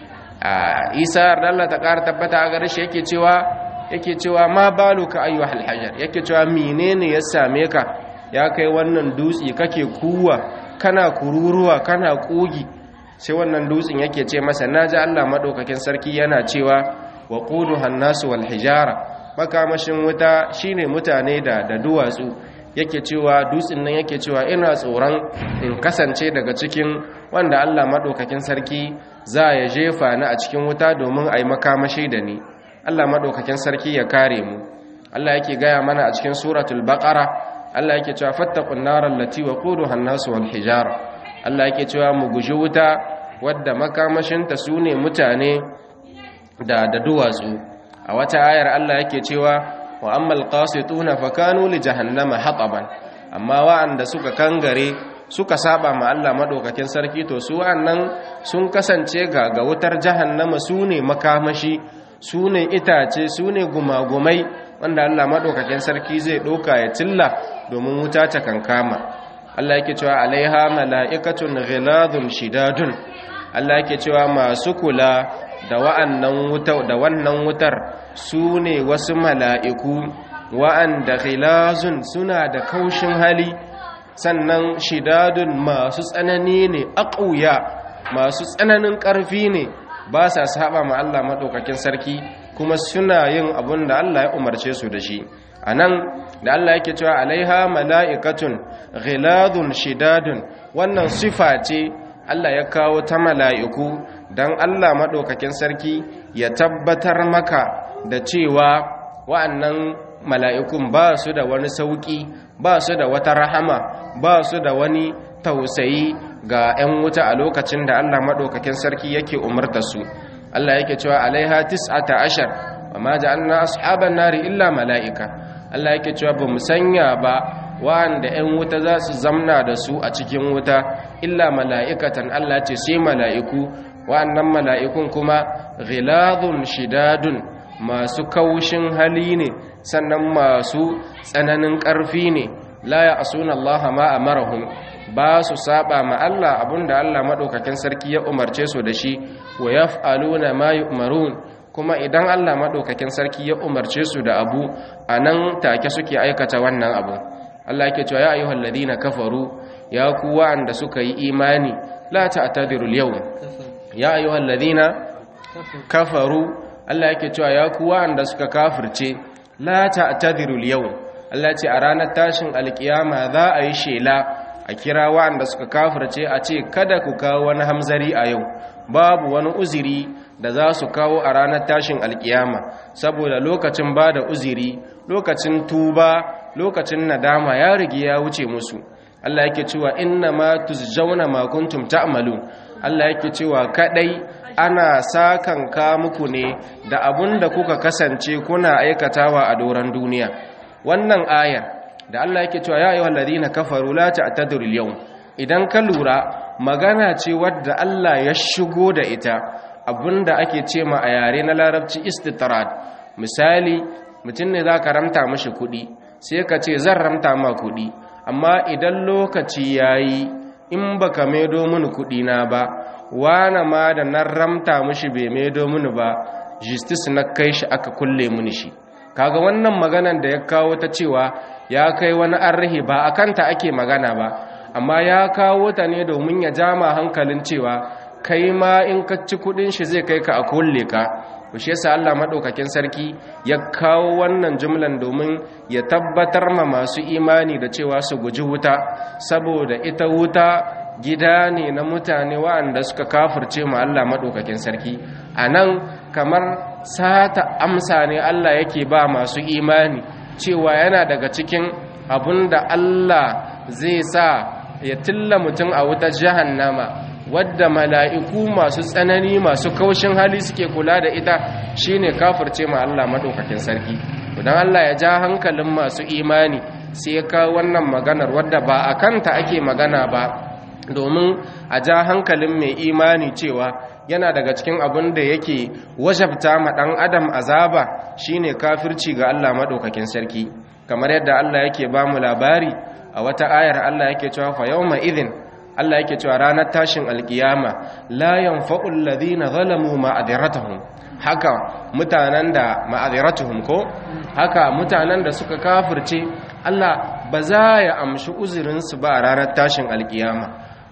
Speaker 1: Isa Allah ta ƙara tabbata a gare shi yake cewa ma baluka ayyuhal hajar, yake cewa menene ya same ka ya kai wannan dutse kake kuwa kana kururuwa kana kogi. sai wannan dutsen yake ce masa naji Allah madaukakin sarki yana cewa waquduhan nasu wal hijara, makamashin wuta shine mutane da duwatsu. yake cewa dutsen nan yake cewa ina tsoron in kasance daga cikin wanda Allah madaukakin sarki za ya jefa ni a cikin wuta domin ai makamashi da ni. Allah madaukakin sarki ya kare mu. Allah yake gaya mana a cikin suratul baqara, Allah yake cewa fattaqun naral lati waquduha an-nasu wal hijara. Allah yake cewa mu guji wuta wadda makamashin ta sune mutane da duwatsu. a wata ayar Allah yake cewa wa ammal qasituna fakanu li jahannama hataban, amma wa'anda suka kangare suka saba ma Allah madaukakin sarki to su wa'annan sun kasance ga wutar jahannama sune makamashi, sune itace, sune gumagumai wanda Allah madaukakin sarki zai doka ya tilla domin wuta ta kankama. Allah yake cewa alaiha mala'ikatun ghiladun shidadun, Allah yake cewa masu kula da wannan wutar su ne wasu mala'iku wa'anda ghilazun suna da kaushin hali, sannan shidadun masu tsanani ne, aqwiya masu tsananin ƙarfi ne, ba sa saba ma Allah madaukakin sarki kuma suna yin abin da Allah ya umarce su da shi. anan da Allah yake cewa alaiha mala'ikatun ghiladun shidadun, wannan sifa ce Allah ya kawo ta mala'iku don Allah maɗaukakin sarki ya tabbatar maka da cewa wa'annan mala'ikun ba su da wani sauƙi, ba su da wata rahama, ba su da wani tausayi ga ‘yan wuta a lokacin da Allah maɗaukakin sarki yake umarta su. Allah yake cewa alaiha 19 wa ma ja'alna ashaban nari illa mala'ika. Allah yake cewa ba mu sanya ba wa'anda ‘yan wuta za su zamna da su a cikin wuta illa mala'ikatan, Allah ce sai mala'iku, wa'annan mala'ikun kuma ghiladun shidadun masu kaushin hali ne, sannan masu tsananin ƙarfi ne, la ya'suna Allah ma amarahum, ba su saba ma Allah abinda Allah madaukakin sarki ya umarce su da shi, wa yaf'aluna ma yu'marun, kuma idan Allah madaukakin sarki ya umarce su da abu anan take suke aikata wannan abu. Allah yake cewa ya ayyuhal ladina kafaru, ya ku wa'anda suka yi imani, la ta'tadiru al-yawm. ya ayyuhal ladina kafaru, Allah yake cewa ya ku wa'anda suka kafirce, la ta'tadiru al-yawm. Allah ce a ranar tashin alkiyama za a yi shela a kira wa'anda suka kafirce a ce kada ku kawo wani hamzari a yau, babu wani uziri da za su kawo a ranar tashin alkiyama, saboda lokacin ba da uziri, lokacin tuba, lokacin nadama ya rige ya wuce musu. Allah yake cewa inna ma tuzjauna ma kuntum ta'malun. Allah yake cewa kadai ana sakanka muku ne da abunda kuka kasance kuna aikatawa a doran duniya. Wannan aya da Allah yake cewa ya ayyuhal ladina kafaru la ta'tadiru al-yawm, idan ka lura magana ce wadda Allah ya shigo da ita, abinda ake ce ma a yare na larabci istitrad. Misali mutum ne za ka ramta mashi kuɗi sai ka ce zan ramta ma kuɗi, amma idan lokaci ya yi in ba ka maido mini kuɗi na ba, wane ma da nan ramta mashi bai maido mini ba, justice na kai shi aka kulle mini shi. Kaga wannan maganan da ya kawo ta cewa ya kai wani arhi ba a kanta ake magana ba, amma ya kawo ta ne domin ya jama hankalin cewa kai ma in ka ci kudin shi zai kai ka a kulle ka. Shi yasa Allah madaukakin sarki ya kawo wannan jumlan domin ya tabbatar ma masu imani da cewa su guji wuta, saboda ita wuta gida ne na mutane waɗanda suka kafirce ma Allah madaukakin sarki. Anan kamar sata amsa ne Allah yake ba masu imani cewa yana daga cikin abunda Allah zai sa ya tilla mutum a wutar jahannama, wadda mala'iku masu tsanani masu kaushin hali suke kula da ita, shine kafirce ma Allah madaukakin sarki. Idan Allah ya ja hankalin masu imani sai ya kawo wannan maganar wadda ba a kanta ake magana ba, domin a ja hankalin mai imani cewa yana daga cikin abin da yake wajabta ma ɗan adam azaba shine kafirci ga Allah madaukakin sarki. Kamar yadda Allah yake ba mu labari a wata ayar, Allah yake cewa fa yawma idhin, Allah yake cewa ranar tashin alkiyama la yanfa'u alladhina zalamu ma'adiratuhum, haka mutanen da ma'adiratuhum ko haka mutanen da suka kafirce Allah ba za ya amshi uzurin su ba a ranar tashin alkiyama.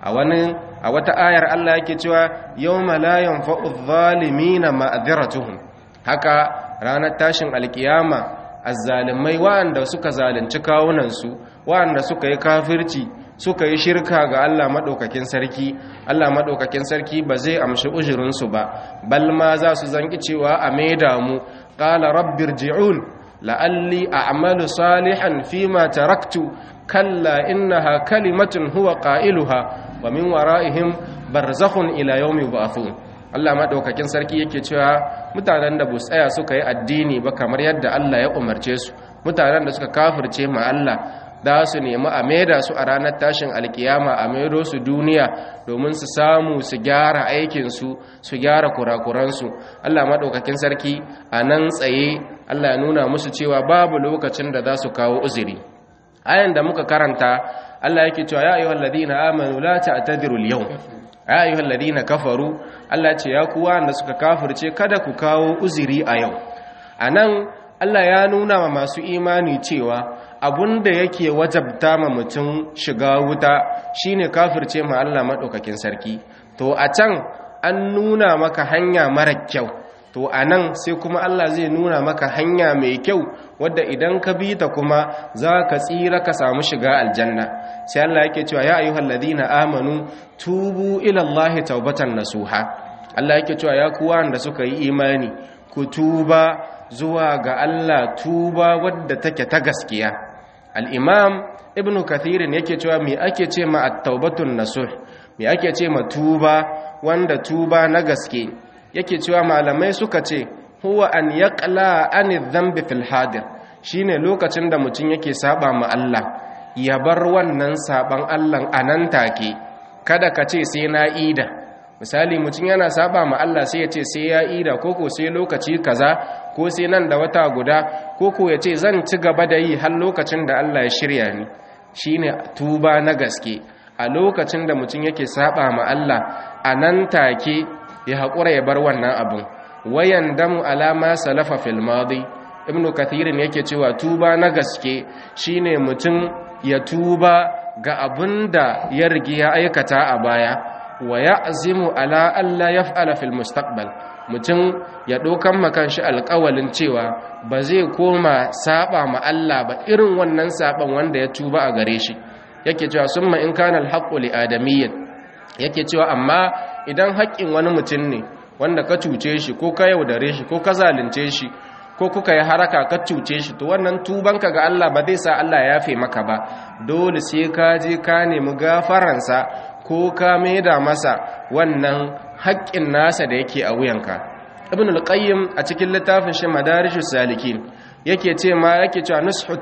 Speaker 1: A wata ayar Allah yake cewa yawma la yanfa'u adh-dhalimina ma'adiratuhum, haka ranar tashin alkiyama azzalimai wa'anda suka zalunci kawunansu, wa'anda suka yi kafirci, suka yi shirka ga Allah madaukakin sarki, Allah madaukakin sarki ba zai amshi ujurinsu ba, bal ma za su zanki cewa a maida mu, qala rabbirji'un la'alli a'malu salihan fima taraktu kalla innaha kalimatun huwa qailuha wa min wara'ihim barzakhun ila yawmi yub'athun. Allah madaukakin sarki yake cewa mutanen da bu tsaya suka yi addini ba kamar yadda Allah ya umarce su, mutanen da suka kafirce ma Allah da su nemi a maida su a ranar tashin alkiyama, a maido su duniya domin su samu su gyara aikinsu, su gyara kurakuransu. Allah madaukakin sarki a nan tsaye Allah ya nuna musu cewa babu lokacin da za su kawo uzuri. Ayan da muka karanta Allah yake cewa ya ayyuhal ladina amanu la ta'tadiru al-yawm, ya ayyuhal ladina kafaru, Allah ce ya ku wanda suka kafirce kada ku kawo uzuri a yau. Anan Allah ya nuna ma masu imani cewa abunda yake wajabta ma mutum shiga wuta shine kafirce ma Allah madaukakin sarki. To a can an nuna maka hanya mara kyau, to anan sai kuma Allah zai nuna maka hanya mai kyau wadda idan ka bi ta kuma za ka tsira ka samu shiga aljanna. Sai Allah yake cewa ya ayyuhal ladina amanu tubu ila Allahi taubatan nasuha. Allah yake cewa ya ku wanda suka yi imani ku tuba zuwa ga Allah tuba wadda take ta gaskiya. Al-Imam Ibn Kathir yake cewa me ake ce ma at-taubatun nasuh, me ake ce ma tuba wanda tuba na gaske? Yake cewa malamai suka ce huwa an yaqla an dhanbi fil hadir, shine lokacin da mutum yake saba ma Allah ya bar wannan saban Allah anan take, kada ka ce sai na ida. Misali mutum yana saba ma Allah sai ya ce sai ya ida, koko sai lokaci kaza, ko sai nan da wata guda, koko ya ce zan ci gaba da yi har lokacin da Allah ya shirya ni. Shine tuba na gaske, a lokacin da mutum yake saba ma Allah anan take ya haƙura ya bar wannan abin. Wayan damu alama salafa fil madi, Ibn Kathirin yake cewa tuba na gaske shine mutum ya tuba ga abin da ya rige ya aikata a baya, wa ya'zimu ala alla yaf'ala fil mustaqbal, mutum ya dokan makan shi alƙawalin cewa ba zai koma saba ma Allah ba irin wannan saban wanda ya tuba a gare shi. Yake cewa summa in kana al-haqqu li adamiyyin, yake cewa amma idan haƙƙin wani mutum ne wanda ka cuce shi ko ka yaudare shi ko ka zalunce shi ko kuka yi haraka ka cuce shi, to wannan tubanka ga Allah ba zai sa Allah ya yafe maka ba, dole sai ka je ka nemi gafaransa ko ka maida masa wannan haƙƙin nasa da yake a wuyanka. Ibn al-Qayyim a cikin littafin shi Madarijus Salikin yake cewa nushut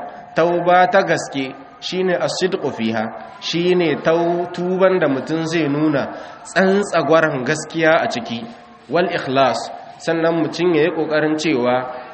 Speaker 1: tauba ta gaske shine as-sidqu fiha, shine tuban da mutum zai nuna tsantsagwaran gaskiya a ciki, wal ikhlas, sannan mutum yayi kokarin cewa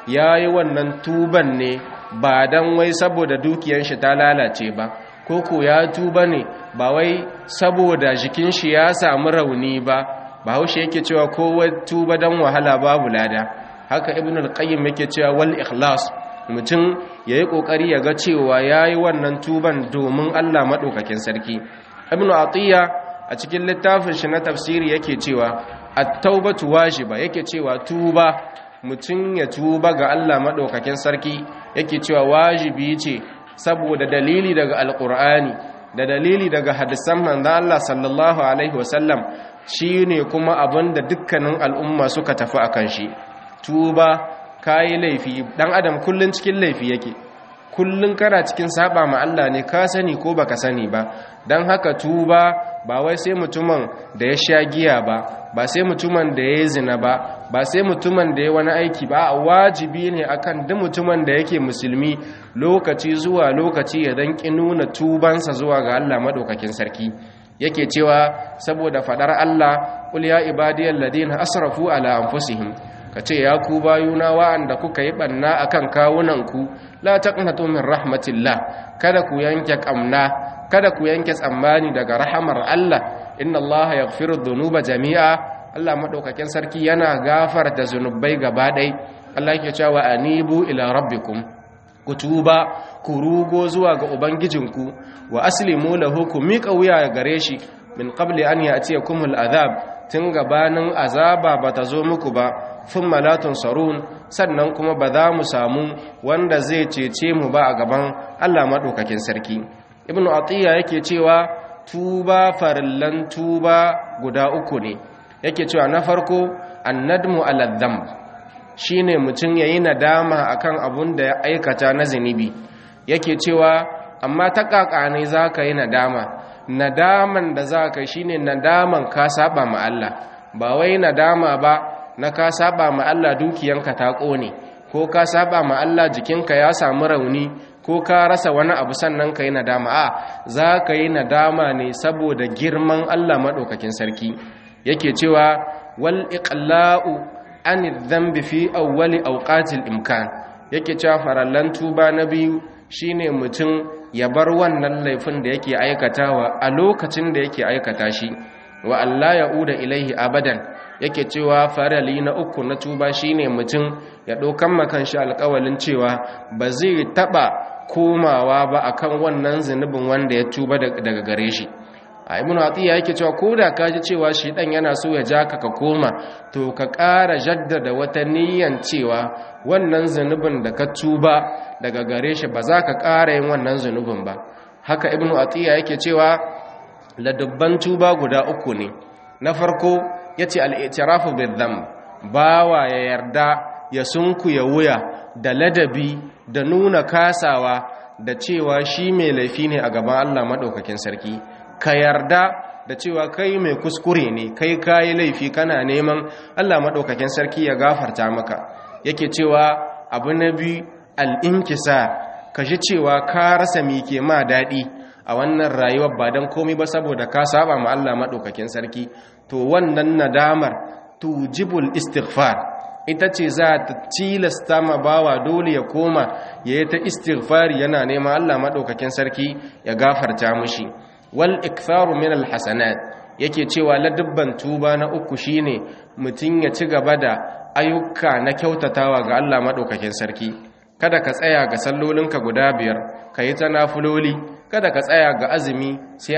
Speaker 1: yayi wannan tuban ne ba dan wai saboda dukiyar shi ta lalace ba, koko ya tuba ne ba wai saboda jikin shi ya samu rauni ba. Bahaushe yake cewa kowa tuba dan wahala babu lada. Haka Ibn al-Qayyim yake cewa wal ikhlas, mutum yayi kokari ya ga cewa yayi wannan tuban domin Allah madaukakin sarki. Ibn Atiyya a cikin littafin shi na tafsiri yake cewa at-taubatu wajiba, yake cewa tuba, mutum ya tuba ga Allah madaukakin sarki, yake cewa wajibi ce saboda dalili daga alqur'ani da dalili daga hadisan manzon Allah sallallahu alaihi wasallam, shine kuma abinda dukkanin al'umma suka tafi akan shi. Tuba kayi laifi, dan adam kullun cikin laifi yake, kullun kana cikin saba ma Allah ne, ka sani ko baka sani ba. Dan haka tuba ba wai sai mutumin da ya sha giya ba sai mutumin da ya zina ba sai mutumin da ya wani aiki ba, wajibi ne akan duk mutumin da yake musulmi lokaci zuwa lokaci ya danki nuna tubansa zuwa ga Allah madaukakin sarki. Yake cewa saboda fadar Allah, qul ya ibadiyal ladina asrafu ala anfusihim, kace ya ku bayuna wa'anda kuka yi banna akan kawunanku, la taqnatu min rahmatillah, kada ku yanke kamna, kada ku yanke tsammani daga rahamar Allah. Inna Allah yaghfiru dhunuba jami'a, Allah madaukakin sarki yana gafarta zunubai gaba ɗaya. Allah yake cewa anibu ila rabbikum, ku tuba ku rugo zuwa ga ubangijinku, wa aslimu lahu, ku miƙa wuya gare shi, min qabli an ya'tiyakumul azab, tun gabanin azaba bata zo muku ba, thumma la tunsarun, sannan kuma ba za mu samu wanda zai cece mu ba a gaban Allah madaukakin sarki. Ibn Atiyya yake cewa tuba, farillan tuba guda uku ne. Yake cewa na farko annadmu ala dhanb, shine mutum yayi nadama akan abun da ya aikata na zinubi. Yake cewa amma ta kaka ne zaka yi nadaman da zaka shine nadaman ka saba ma Allah, ba wai nadama ba na ka saba ma Allah dukiyanka ta kone, ko ka saba ma Allah jikinka ya samu rauni, ko ka rasa wani abu sannan ka yi nadama. Za ka yi nadama ne saboda girman Allah maɗaukakin sarki. Yake cewa wal iqla'u anidh dhanbi fi awwali awqatil imkan, yake cewa farallan tuba na biyu shine mutum ya bar wannan laifin da yake aikatawa a lokacin da yake aikata shi, wa Allah ya'uda ilaihi abadan. Yake cewa farali na uku na tuba shine mutum ya ɗaukan makan shi alƙawalin cewa ba zai taɓa komawa ba akan wannan zunubin wanda ya tuba daga gare shi. A Ibn Atiyya yake cewa ko da ka ji cewa shi dan yana so ya ja ka koma, to ka ƙara jaddada wata niyyan cewa wannan zunubin da ka tuba daga gare shi ba za ka ƙara yin wannan zunubin ba. Haka Ibn Atiyya yake cewa ladabban tuba guda uku ne. Na farko yace al-i'tirafu bil-dhanb, bawa ya yarda ya sunkuya wuya da ladabi da nuna kasawa da cewa shi mai laifi ne a gaban Allah madaukakin sarki. Ka yarda da cewa kai mai kuskure ne, kai kayi laifi, kana neman Allah madaukakin sarki ya gafarta maka. Yake cewa abu na biyu al-inkisar, ka ji cewa ka rasa mi ke ma daɗi a wannan rayuwar ba don komai ba saboda ka saba ma Allah madaukakin sarki. To wannan nadamar tujibul istighfar, ita ce za ta tilasta ma bawa dole ya koma ya yi ta istighfari yana neman Allah madaukakin sarki ya gafarta mushi. Wal iktharu min al hasanat, yake cewa ladabban tuba na uku shine mutum ya ci gaba da ayyuka na kyautatawa ga Allah madaukakin sarki. Kada ka tsaya ga sallolinka guda biyar ka yi ta nafiloli, kada ka tsaya ga azumi sai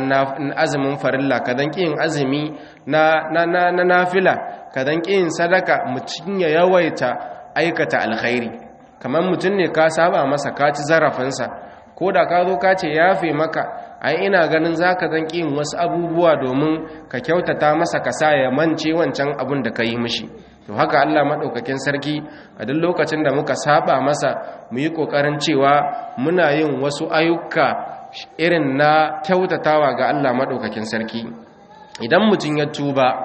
Speaker 1: azumin farilla, ka dan yin azumi na nafila, ka dan yin sadaka. Mutum ya yawaita aikata alkhairi, kamar mutum ne ka saba masa, ka ci zarafinsa, ko da ka zo ka ce yafe maka, ai ina ganin zaka dan yin wasu abubuwa domin ka kyautata masa, ka sa ya mance wancan abun da ka yi mishi. To haka Allah madaukakin sarki a duk lokacin da muka saba masa, mu yi kokarin cewa muna yin wasu ayyuka irin na kyautatawa ga Allah madaukakin sarki. Idan mutum ya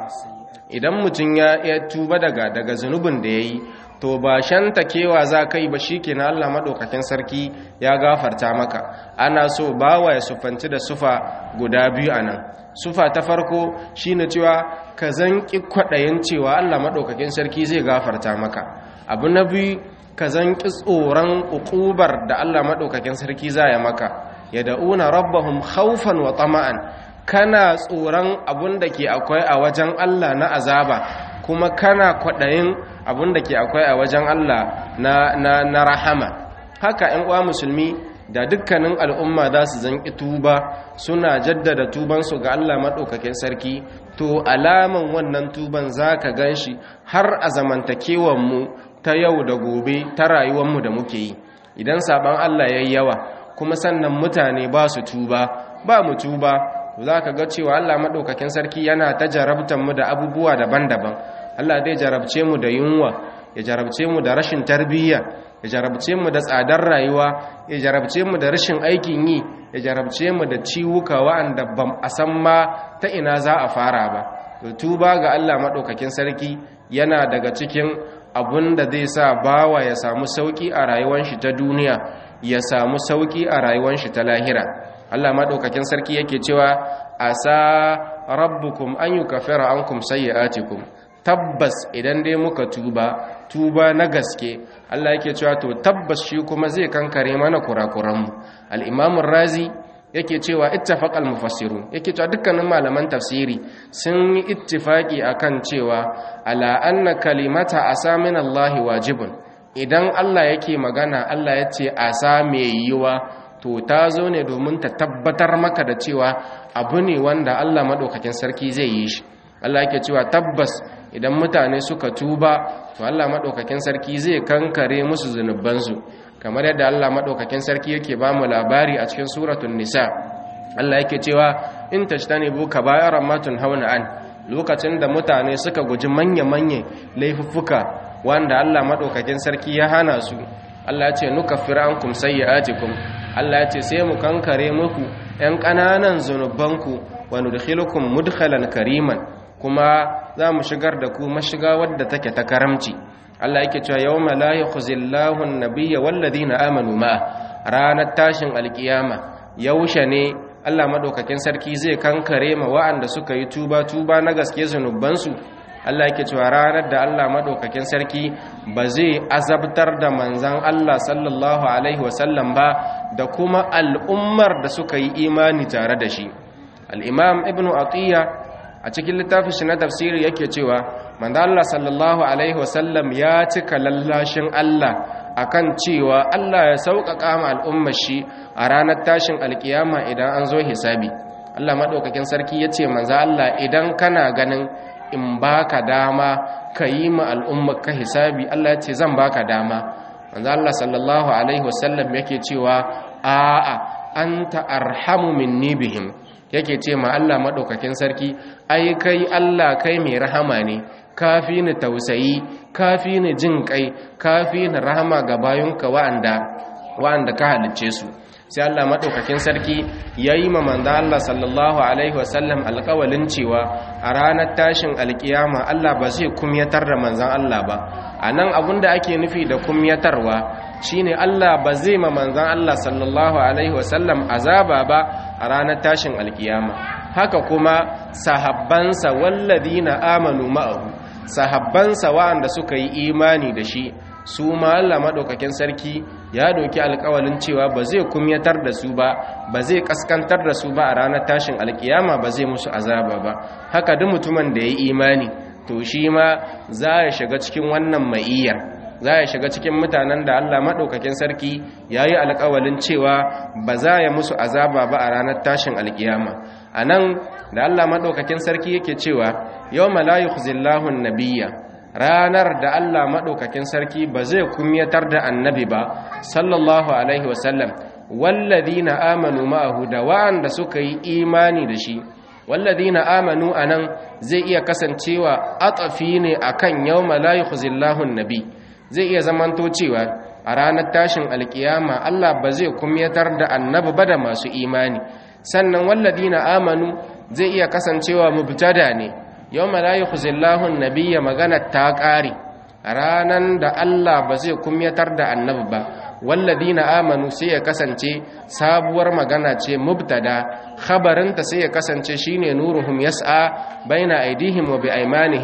Speaker 1: tuba daga zunubin da yayi, to ba shanta kewa za kai ba shikenan Allah madaukakin sarki ya gafarta maka. Ana so bawa ya sufanci da sufa guda biyu anan. Sufa ta farko shine cewa ka zanki kwadayin cewa Allah madaukakin sarki zai gafarta maka. abu na biyu ka zanki tsoron uqubar da Allah madaukakin sarki zai maka yad'una rabbahum khawfan wa tama'an kana tsoron abun da ke akwai a wajen Allah na azaba kuma kana kwadayin abun da ke akwai a wajen Allah na rahama. Haka ƴan uwa musulmi da dukkanin al'umma za su zanki tuba suna jaddada tubansu ga Allah maɗaukakin sarki, to alaman wannan tuban za ka gan shi har a zamantakewanmu ta yau da gobe ta rayuwanmu da muke yi. Idan saban Allah ya yi yawa kuma sannan mutane ba su tuba ba mu tuba, za ka ga cewa Allah maɗaukakin sarki yana ta jarabtanmu da abubuwa daban-daban. Allah zai jarabce mu da yunwa, ya jarabce mu da rashin tarbiyya, ya jarabce mu da tsadar rayuwa, ya jarabce mu da rashin aikin yi, ya jarabce mu da ciwuka wa'anda ba a san ma ta ina za a fara ba. Tuba ga Allah maɗaukakin sarki yana daga cikin abun da zai sa bawa ya samu sauki a rayuwar shi ta duniya, ya samu sauki a rayuwar shi ta lahira. Allah maɗaukakin sarki yake cewa asa rabbukum an yukaffira ankum sayyi'atikum, tabbas idan dai muka tuba na gaske, Allah yake cewa to tabbas shi kuma zai kankare mana kurakuranmu. al-Imam Razi yake cewa ittafaqal mufassirun, yake cewa dukkanin malaman tafsiri sun yi ittifaki akan cewa ala anna kalimata asa min Allah wajibun. Idan Allah yake magana Allah yace asa mai yiwa, to ta zo ne domin ta tabbatar maka da cewa abu ne wanda Allah madaukakin sarki zai yi shi. Allah yake cewa tabbas idan mutane suka tuba to Allah madaukakin sarki zai kankare musu zunubansu, kamar yadda Allah madaukakin sarki yake ba mu labari a cikin suratul nisa. Allah yake cewa in tajtanibu kaba'iran ma tunhauna an, lokacin da mutane suka guji manya-manya laifuffuka wanda Allah madaukakin sarki ya hana su, Allah ya ce nukaffir ankum sayyi'atikum, Allah ya ce sai mu kankare muku ƴan ƙananan zunubanku wa nudkhilukum mudkhalan kariman, kuma za mu shigar da ku mashiga wadda take ta karamci. Allah yake cewa yawma la yukhzillahu an-nabiyya walladhina amanu ma, ranar tashin alkiyama yaushe ne Allah madaukakin sarki zai kankare ma wa'anda suka yi tuba na gaske zunubansu. Allah yake cewa ranar da Allah madaukakin sarki ba zai azabtar da manzon Allah sallallahu alaihi wasallam ba da kuma al'ummar da suka yi imani tare da shi. Al-Imam Ibn Atiyya a cikin littafin shi na tafsiri yake cewa manzo Allah sallallahu alaihi wasallam ya cika lallashin Allah akan cewa Allah ya sauƙaƙa ma al'ummar shi a ranar tashin alkiyama idan an zo hisabi. Allah madaukakin sarki yace manzo Allah idan kana ganin in baka dama ka yi ma al'ummar ka hisabi, Allah yace zan baka dama. Manzo Allah sallallahu alaihi wasallam yake cewa a'a anta arhamu minni bihim, yake ce ma Allah maɗaukakin sarki ai kai Allah kai mai rahama ne, kafi ni tausayi, kafi ni jin kai, kafi ni rahama ga bayunka wa'anda ka halicce su. Sai Allah maɗaukakin sarki ya yi ma manzo Allah sallallahu alaihi wasallam alƙawalin cewa a ranar tashin alƙiyama Allah ba zai kumyatar da manzon Allah ba. A nan abin da ake nufi da kumyatarwa shine Allah ba zai ma manzon Allah sallallahu alaihi wasallam azaba ba a ranar tashin alkiyama. Haka kuma sahabbansa walladina amanu ma'ahu, sahabbansa wa'anda suka yi imani da shi, su ma Allah madaukakin sarki ya doki alƙawalin cewa ba zai kumyatar da su ba, ba zai kaskantar da su ba a ranar tashin alkiyama, ba zai musu azaba ba. Haka duk mutumin da ya yi imani to shi ma za ya shiga cikin wannan ma'iyyar, za ya shiga cikin mutanen da Allah maɗaukakin sarki ya yi alƙawalin cewa ba za ya musu azaba ba a ranar tashin alƙiyama. A nan da Allah maɗaukakin sarki yake cewa yau la yukhzillahu an-nabiyya, ranar da Allah maɗaukakin sarki ba zai kumyatar da annabi ba sallallahu alaihi wasallam, walladhina amanu ma'ahu, da wa'anda suka yi imani da shi. walladhina amanu anan zai iya kasancewa atafi ne akan yawma la yukhzillahu an-nabi, zai iya zamanto cewa a ranar tashin alkiyama Allah ba zai kumyatar da annabi ba da masu imani. Sannan walladina amanu zai iya kasancewa mubtada ne, yawma la yukhzillahu an-nabiyya, magana ta ƙare a ranan da Allah ba zai kumyatar da annabi ba. walladina amanu sai ya kasance sabuwar magana ce mubtada, khabarinta sai ya kasance shine nuruhum yas'a baina aidihim wa biaymanihim,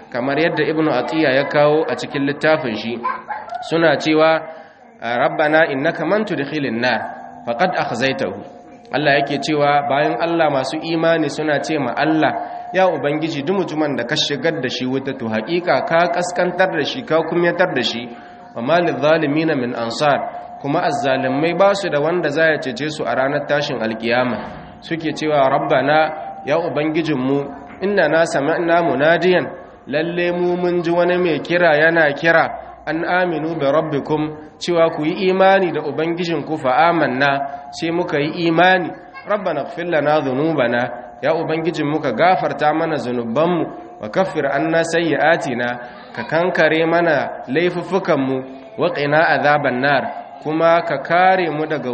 Speaker 1: kamar yadda ibnu atiya ya kawo a cikin littafin shi suna cewa rabbana innaka man tudkhilin nar faqad akhzaytahu. Allah yake cewa bayan Allah masu imani suna ce ma Allah, ya ubangiji duk mutumin da ka shigar da shi wuta to haƙiƙa ka kaskantar da shi ka kumyatar da shi. wa malil zalimin min ansar, kuma azzalimai ba su da wanda za ya cece su a ranar tashin alkiyama. Suke cewa rabbana ya ubangijinmu inna sami'na munadiyan, lalle mu mun ji wani mai kira yana kira an aminu bi rabbikum, cewa ku yi imani da ubangijinku fa amanna, sai muka yi imani. rabbana ighfir lana dhunubana, ya ubangijinmu ka gafarta mana zunubanmu, wa kaffir anna sayyi'atina, ka kankare mana laifuffukanmu, wa qina azaban nar, kuma ka kare mu daga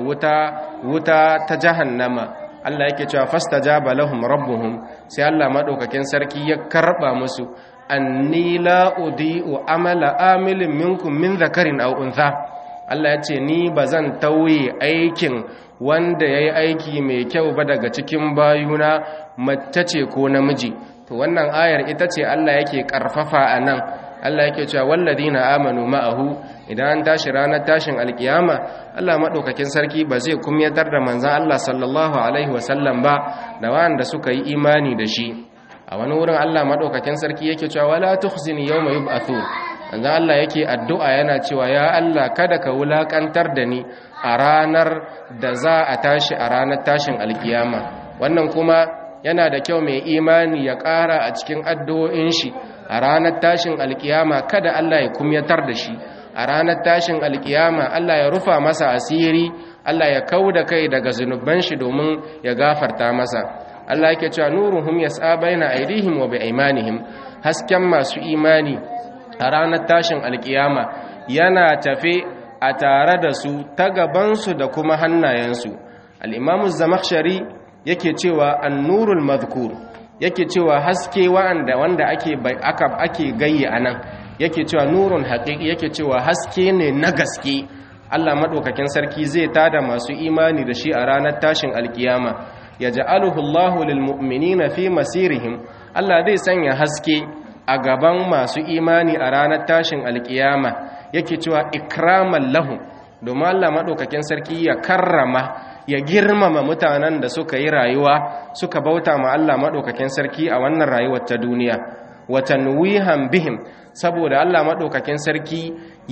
Speaker 1: wuta ta jahannama. Allah yake cewa fastajaba lahum rabbuhum, sai Allah madaukakin sarki ya karba musu, anni la udi'u amala amilin minkum min dhakarin aw untha. Allah ya ce ni bazan tauye aikin wanda yayi aiki mai kyau ba daga cikin bayuna, mace ce ko namiji. To wannan ayar ita ce Allah yake karfafa anan. Allah yake cewa walladina amanu ma'ahu, idan an tashi ranar tashin alkiyama Allah madaukakin sarki ba zai kumyatar da manzon Allah sallallahu alaihi wasallam ba da wanda suka yi imani da shi. A wani wurin Allah madaukakin sarki yake cewa wala tukhzini yawma yub'athun, manzon Allah yake addu'a yana cewa ya Allah kada ka wulakantar da ni a ranar da za a tashi a ranar tashin alkiyama. Wannan kuma yana da kyau mai imani ya ƙara a cikin addu'o'in shi a ranar tashin alkiyama, kada Allah ya kumyatar da shi a ranar tashin alkiyama. Allah ya rufa masa asiri, Allah ya kauda kai daga zunuban shi domin ya gafarta masa. Allah yake cewa nuruhum yas'a baina aydihim wa biaymanihim, hasken masu imani a ranar tashin alkiyama yana tafe a tare da su ta gabansu da kuma hannayensu. Al-Imam Az-Zamakhshari yake cewa an-nurul madhkur, yake cewa haske wanda ake gayyi anan, yake cewa nurun haqiqi, yake cewa haske ne na gaske. Allah madaukakin sarki zai tada masu imani da shi a ranar tashin alkiyama. Yaj'aluhu Allahu lil mu'minina fi masirihim, Allah zai sanya haske a gaban masu imani a ranar tashin alkiyama. Yake cewa ikraman lahum, domin Allah madaukakin sarki ya karrama ya girmama mutanen da suka yi rayuwa suka bauta ma Allah madaukakin sarki a wannan rayuwar ta duniya. Wa tanwihan bihim, saboda Allah madaukakin sarki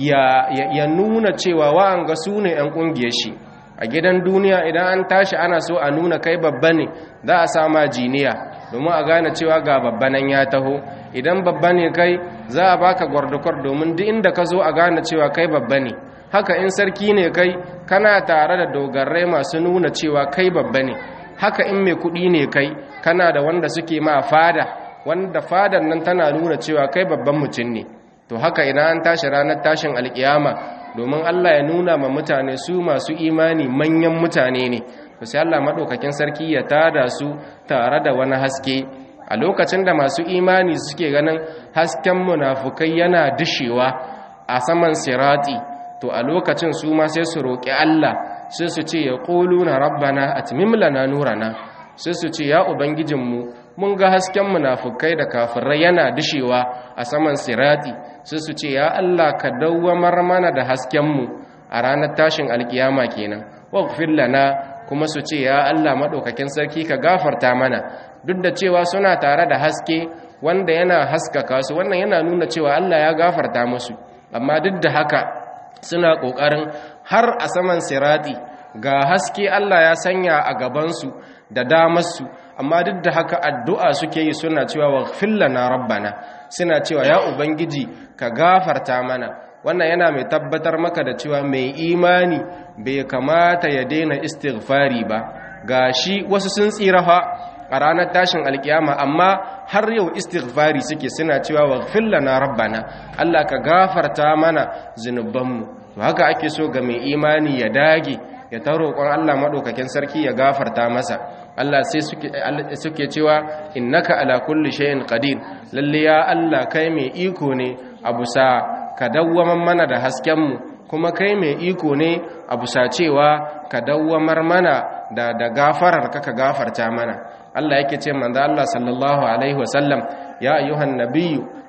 Speaker 1: ya nuna cewa wa'anga su ne ƴan ƙungiyar shi. A gidan duniya idan an tashi ana so a nuna kai babba ne, za a sama jiniya domin a gane cewa ga babba nan ya taho. Idan babba ne kai za a baka gwardakwar domin duk inda ka zo a gane cewa kai babba ne. Haka in sarki ne kai kana tare da dogarai masu nuna cewa kai babba ne. Haka in mai kuɗi ne kai kana da wanda suke ma fada, wanda fadan nan tana nuna cewa kai babban mutum ne. To haka idan an tashi ranar tashin alkiyama, domin Allah ya nuna ma mutane su masu imani manyan mutane ne, to sai Allah madaukakin sarki ya tada su tare da wani haske. A lokacin da masu imani suke ganin hasken munafukai yana dishewa a saman sirati, to a lokacin su ma sai su roƙi Allah, sai su ce ya quluna rabbana atmim lana nurana, sai su ce ya ubangijinmu mun ga hasken munafukai da kafirai yana dishewa a saman sirati, sai su ce ya Allah ka dawwamar mana da haskenmu a ranar tashin alkiyama kenan. Waghfir lana, kuma su ce ya Allah madaukakin sarki ka gafarta mana. Duk da cewa suna tare da haske wanda yana haskaka su, wannan yana nuna cewa Allah ya gafarta musu, amma duk da haka suna kokarin har a saman sirati ga haske Allah ya sanya a gabansu da damarsu, amma duk da haka addu'a suke yi suna cewa waghfir lana rabbana, suna cewa ya ubangiji ka gafarta mana. Wannan yana mai tabbatar maka da cewa mai imani bai kamata ya daina istighfari ba. Gashi wasu sun tsira fa a ranar tashin alkiyama, amma har yau istighfari suke, suna cewa waghfir lana rabbana, Allah ka gafarta mana zunubanmu. To haka ake so ga mai imani ya dage ya ta roƙon Allah madaukakin sarki ya gafarta masa. Allah sai suke cewa innaka ala kulli shay'in qadir, lalle ya Allah kai mai iko ne a busa ka dawwamar mana da hasken mu, kuma kai mai iko ne a busa cewa ka dawwamar mana da gafarar ka gafarta mana. Allah yake ce manzo Allah sallallahu alaihi wasallam, ya ayyuhan nabiyyu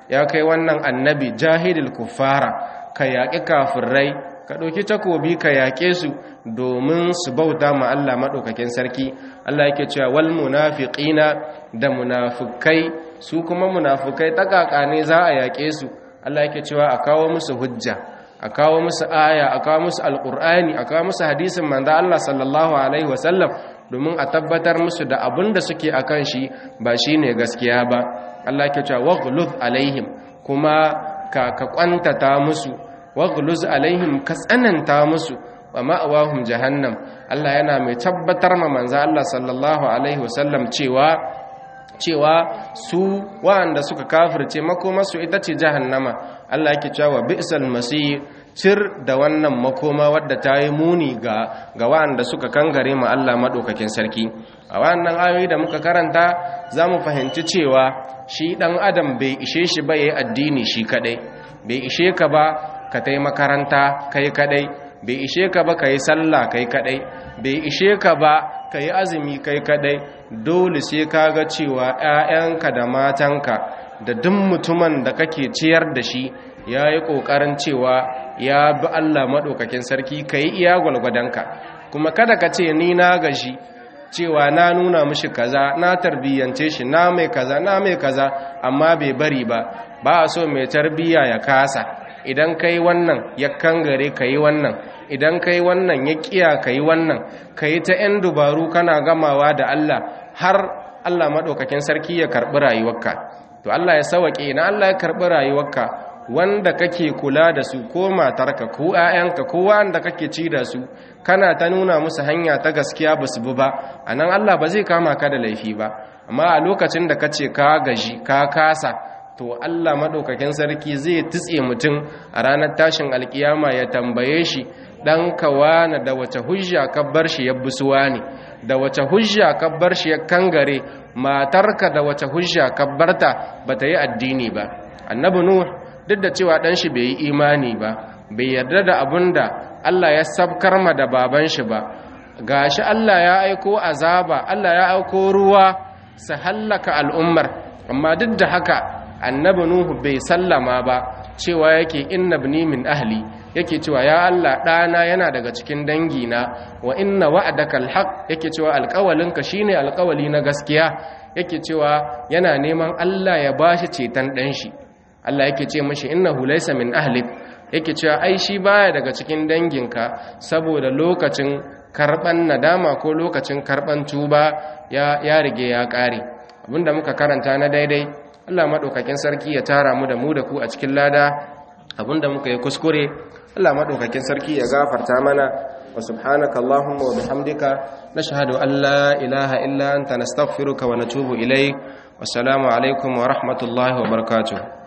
Speaker 1: ya kai wannan annabi jahilul kuffara ka yaƙi kafirai ka ɗauki takobi ka yaƙe su domin su bauta ma Allah maɗaukakin sarki. Allah yake cewa wal munafiqina da munafukai, su kuma munafukai takaka ne za a yaƙe su. Allah yake cewa a kawo musu hujja, a kawo musu aya, a kawo musu alƙur'ani, a kawo musu hadisin manzo Allah sallallahu alaihi wasallam domin a tabbatar musu da abin da suke akan shi ba shine gaskiya ba. Allah yake cewa waghluz alaihim, kuma ka kwantata musu, waghluz alaihim ka tsananta musu, wa ma'awahum jahannam. Allah yana mai tabbatar ma manzo Allah sallallahu alaihi wasallam cewa su wanda suka kafirce makomarsu ita ce jahannama. Allah yake cewa bi'sal masir, cir da wannan makoma wadda ta yi muni ga wanda suka kangare ma Allah madaukakin sarki. A wannan ayoyi da muka karanta za mu fahimci cewa shi dan adam bai ishe shi ba yayi addini shi kadai, bai ishe ka ba ka tai makaranta kai kadai, bai ishe ka ba kai sallah kai kadai, bai ishe ka ba kai azumi kai kadai. Dole sai ka ga cewa ƴaƴanka da matanka da duk mutumin da kake ciyar da shi yayi kokarin cewa ya bi Allah madaukakin sarki, kai iya gwalgwadanka. Kuma kada ka ce ni na gashi, cewa na nuna mishi kaza, na tarbiyyance shi, na mai kaza, na mai kaza, amma bai bari ba. Ba a so mai tarbiyya ya kasa. Idan kai wannan ya kangare ka yi wannan, idan kai wannan ya kiya ka yi wannan, ka yi ta 'yan dubaru kana gamawa da Allah har Allah maɗaukakin sarki ya karɓi rayuwarka. To Allah ya sawaƙe na Allah ya karɓi rayuwarka, wanda kake kula da su ko matarka ko 'ya'yanka ko wanda kake ci da su, kana ta nuna musu hanya ta gaskiya ba su bi ba, a nan Allah ba zai kama ka da laifi ba. Amma a lokacin da ka ce ka gaji ka kasa, to Allah maɗaukakin sarki zai tutse mutum a ranar tashin alkiyama ya tambaye shi, ɗan kawana da wace hujja ka bar shi ya busuwa ne, da wace hujja ka bar shi ya kangare, matarka da wace hujja ka barta ba ta yi addini ba. Annabi Nuh duk da cewa ɗan shi bai yi imani ba, bai yarda da abin da Allah ya sabkar ma da baban shi ba, gashi Allah ya aiko azaba, Allah ya aiko ruwa su hallaka al'ummar, amma duk da haka annabi Nuhu bai sallama ba, cewa yake inna ibni min ahli, yake cewa ya Allah ɗana yana daga cikin dangina, wa inna wa'adaka alhaq, yake cewa alƙawalinka shine alƙawali na gaskiya, yake cewa yana neman Allah ya bashi ceton ɗan shi. Allah yake ce mashi innahu laysa min ahlik, yake cewa ai shi baya daga cikin danginka, saboda lokacin karban nadama ko lokacin karban tuba ya rige ya ƙare. Abinda muka karanta na daidai Allah maɗaukakin sarki ya tara mu da ku a cikin lada, abinda muka yi kuskure Allah maɗaukakin sarki ya gafarta mana. Wa subhanaka Allahumma wa bihamdika nashhadu an la ilaha illa anta nastaghfiruka wa natubu ilayk. Wassalamu alaikum wa rahmatullahi wa barakatuh.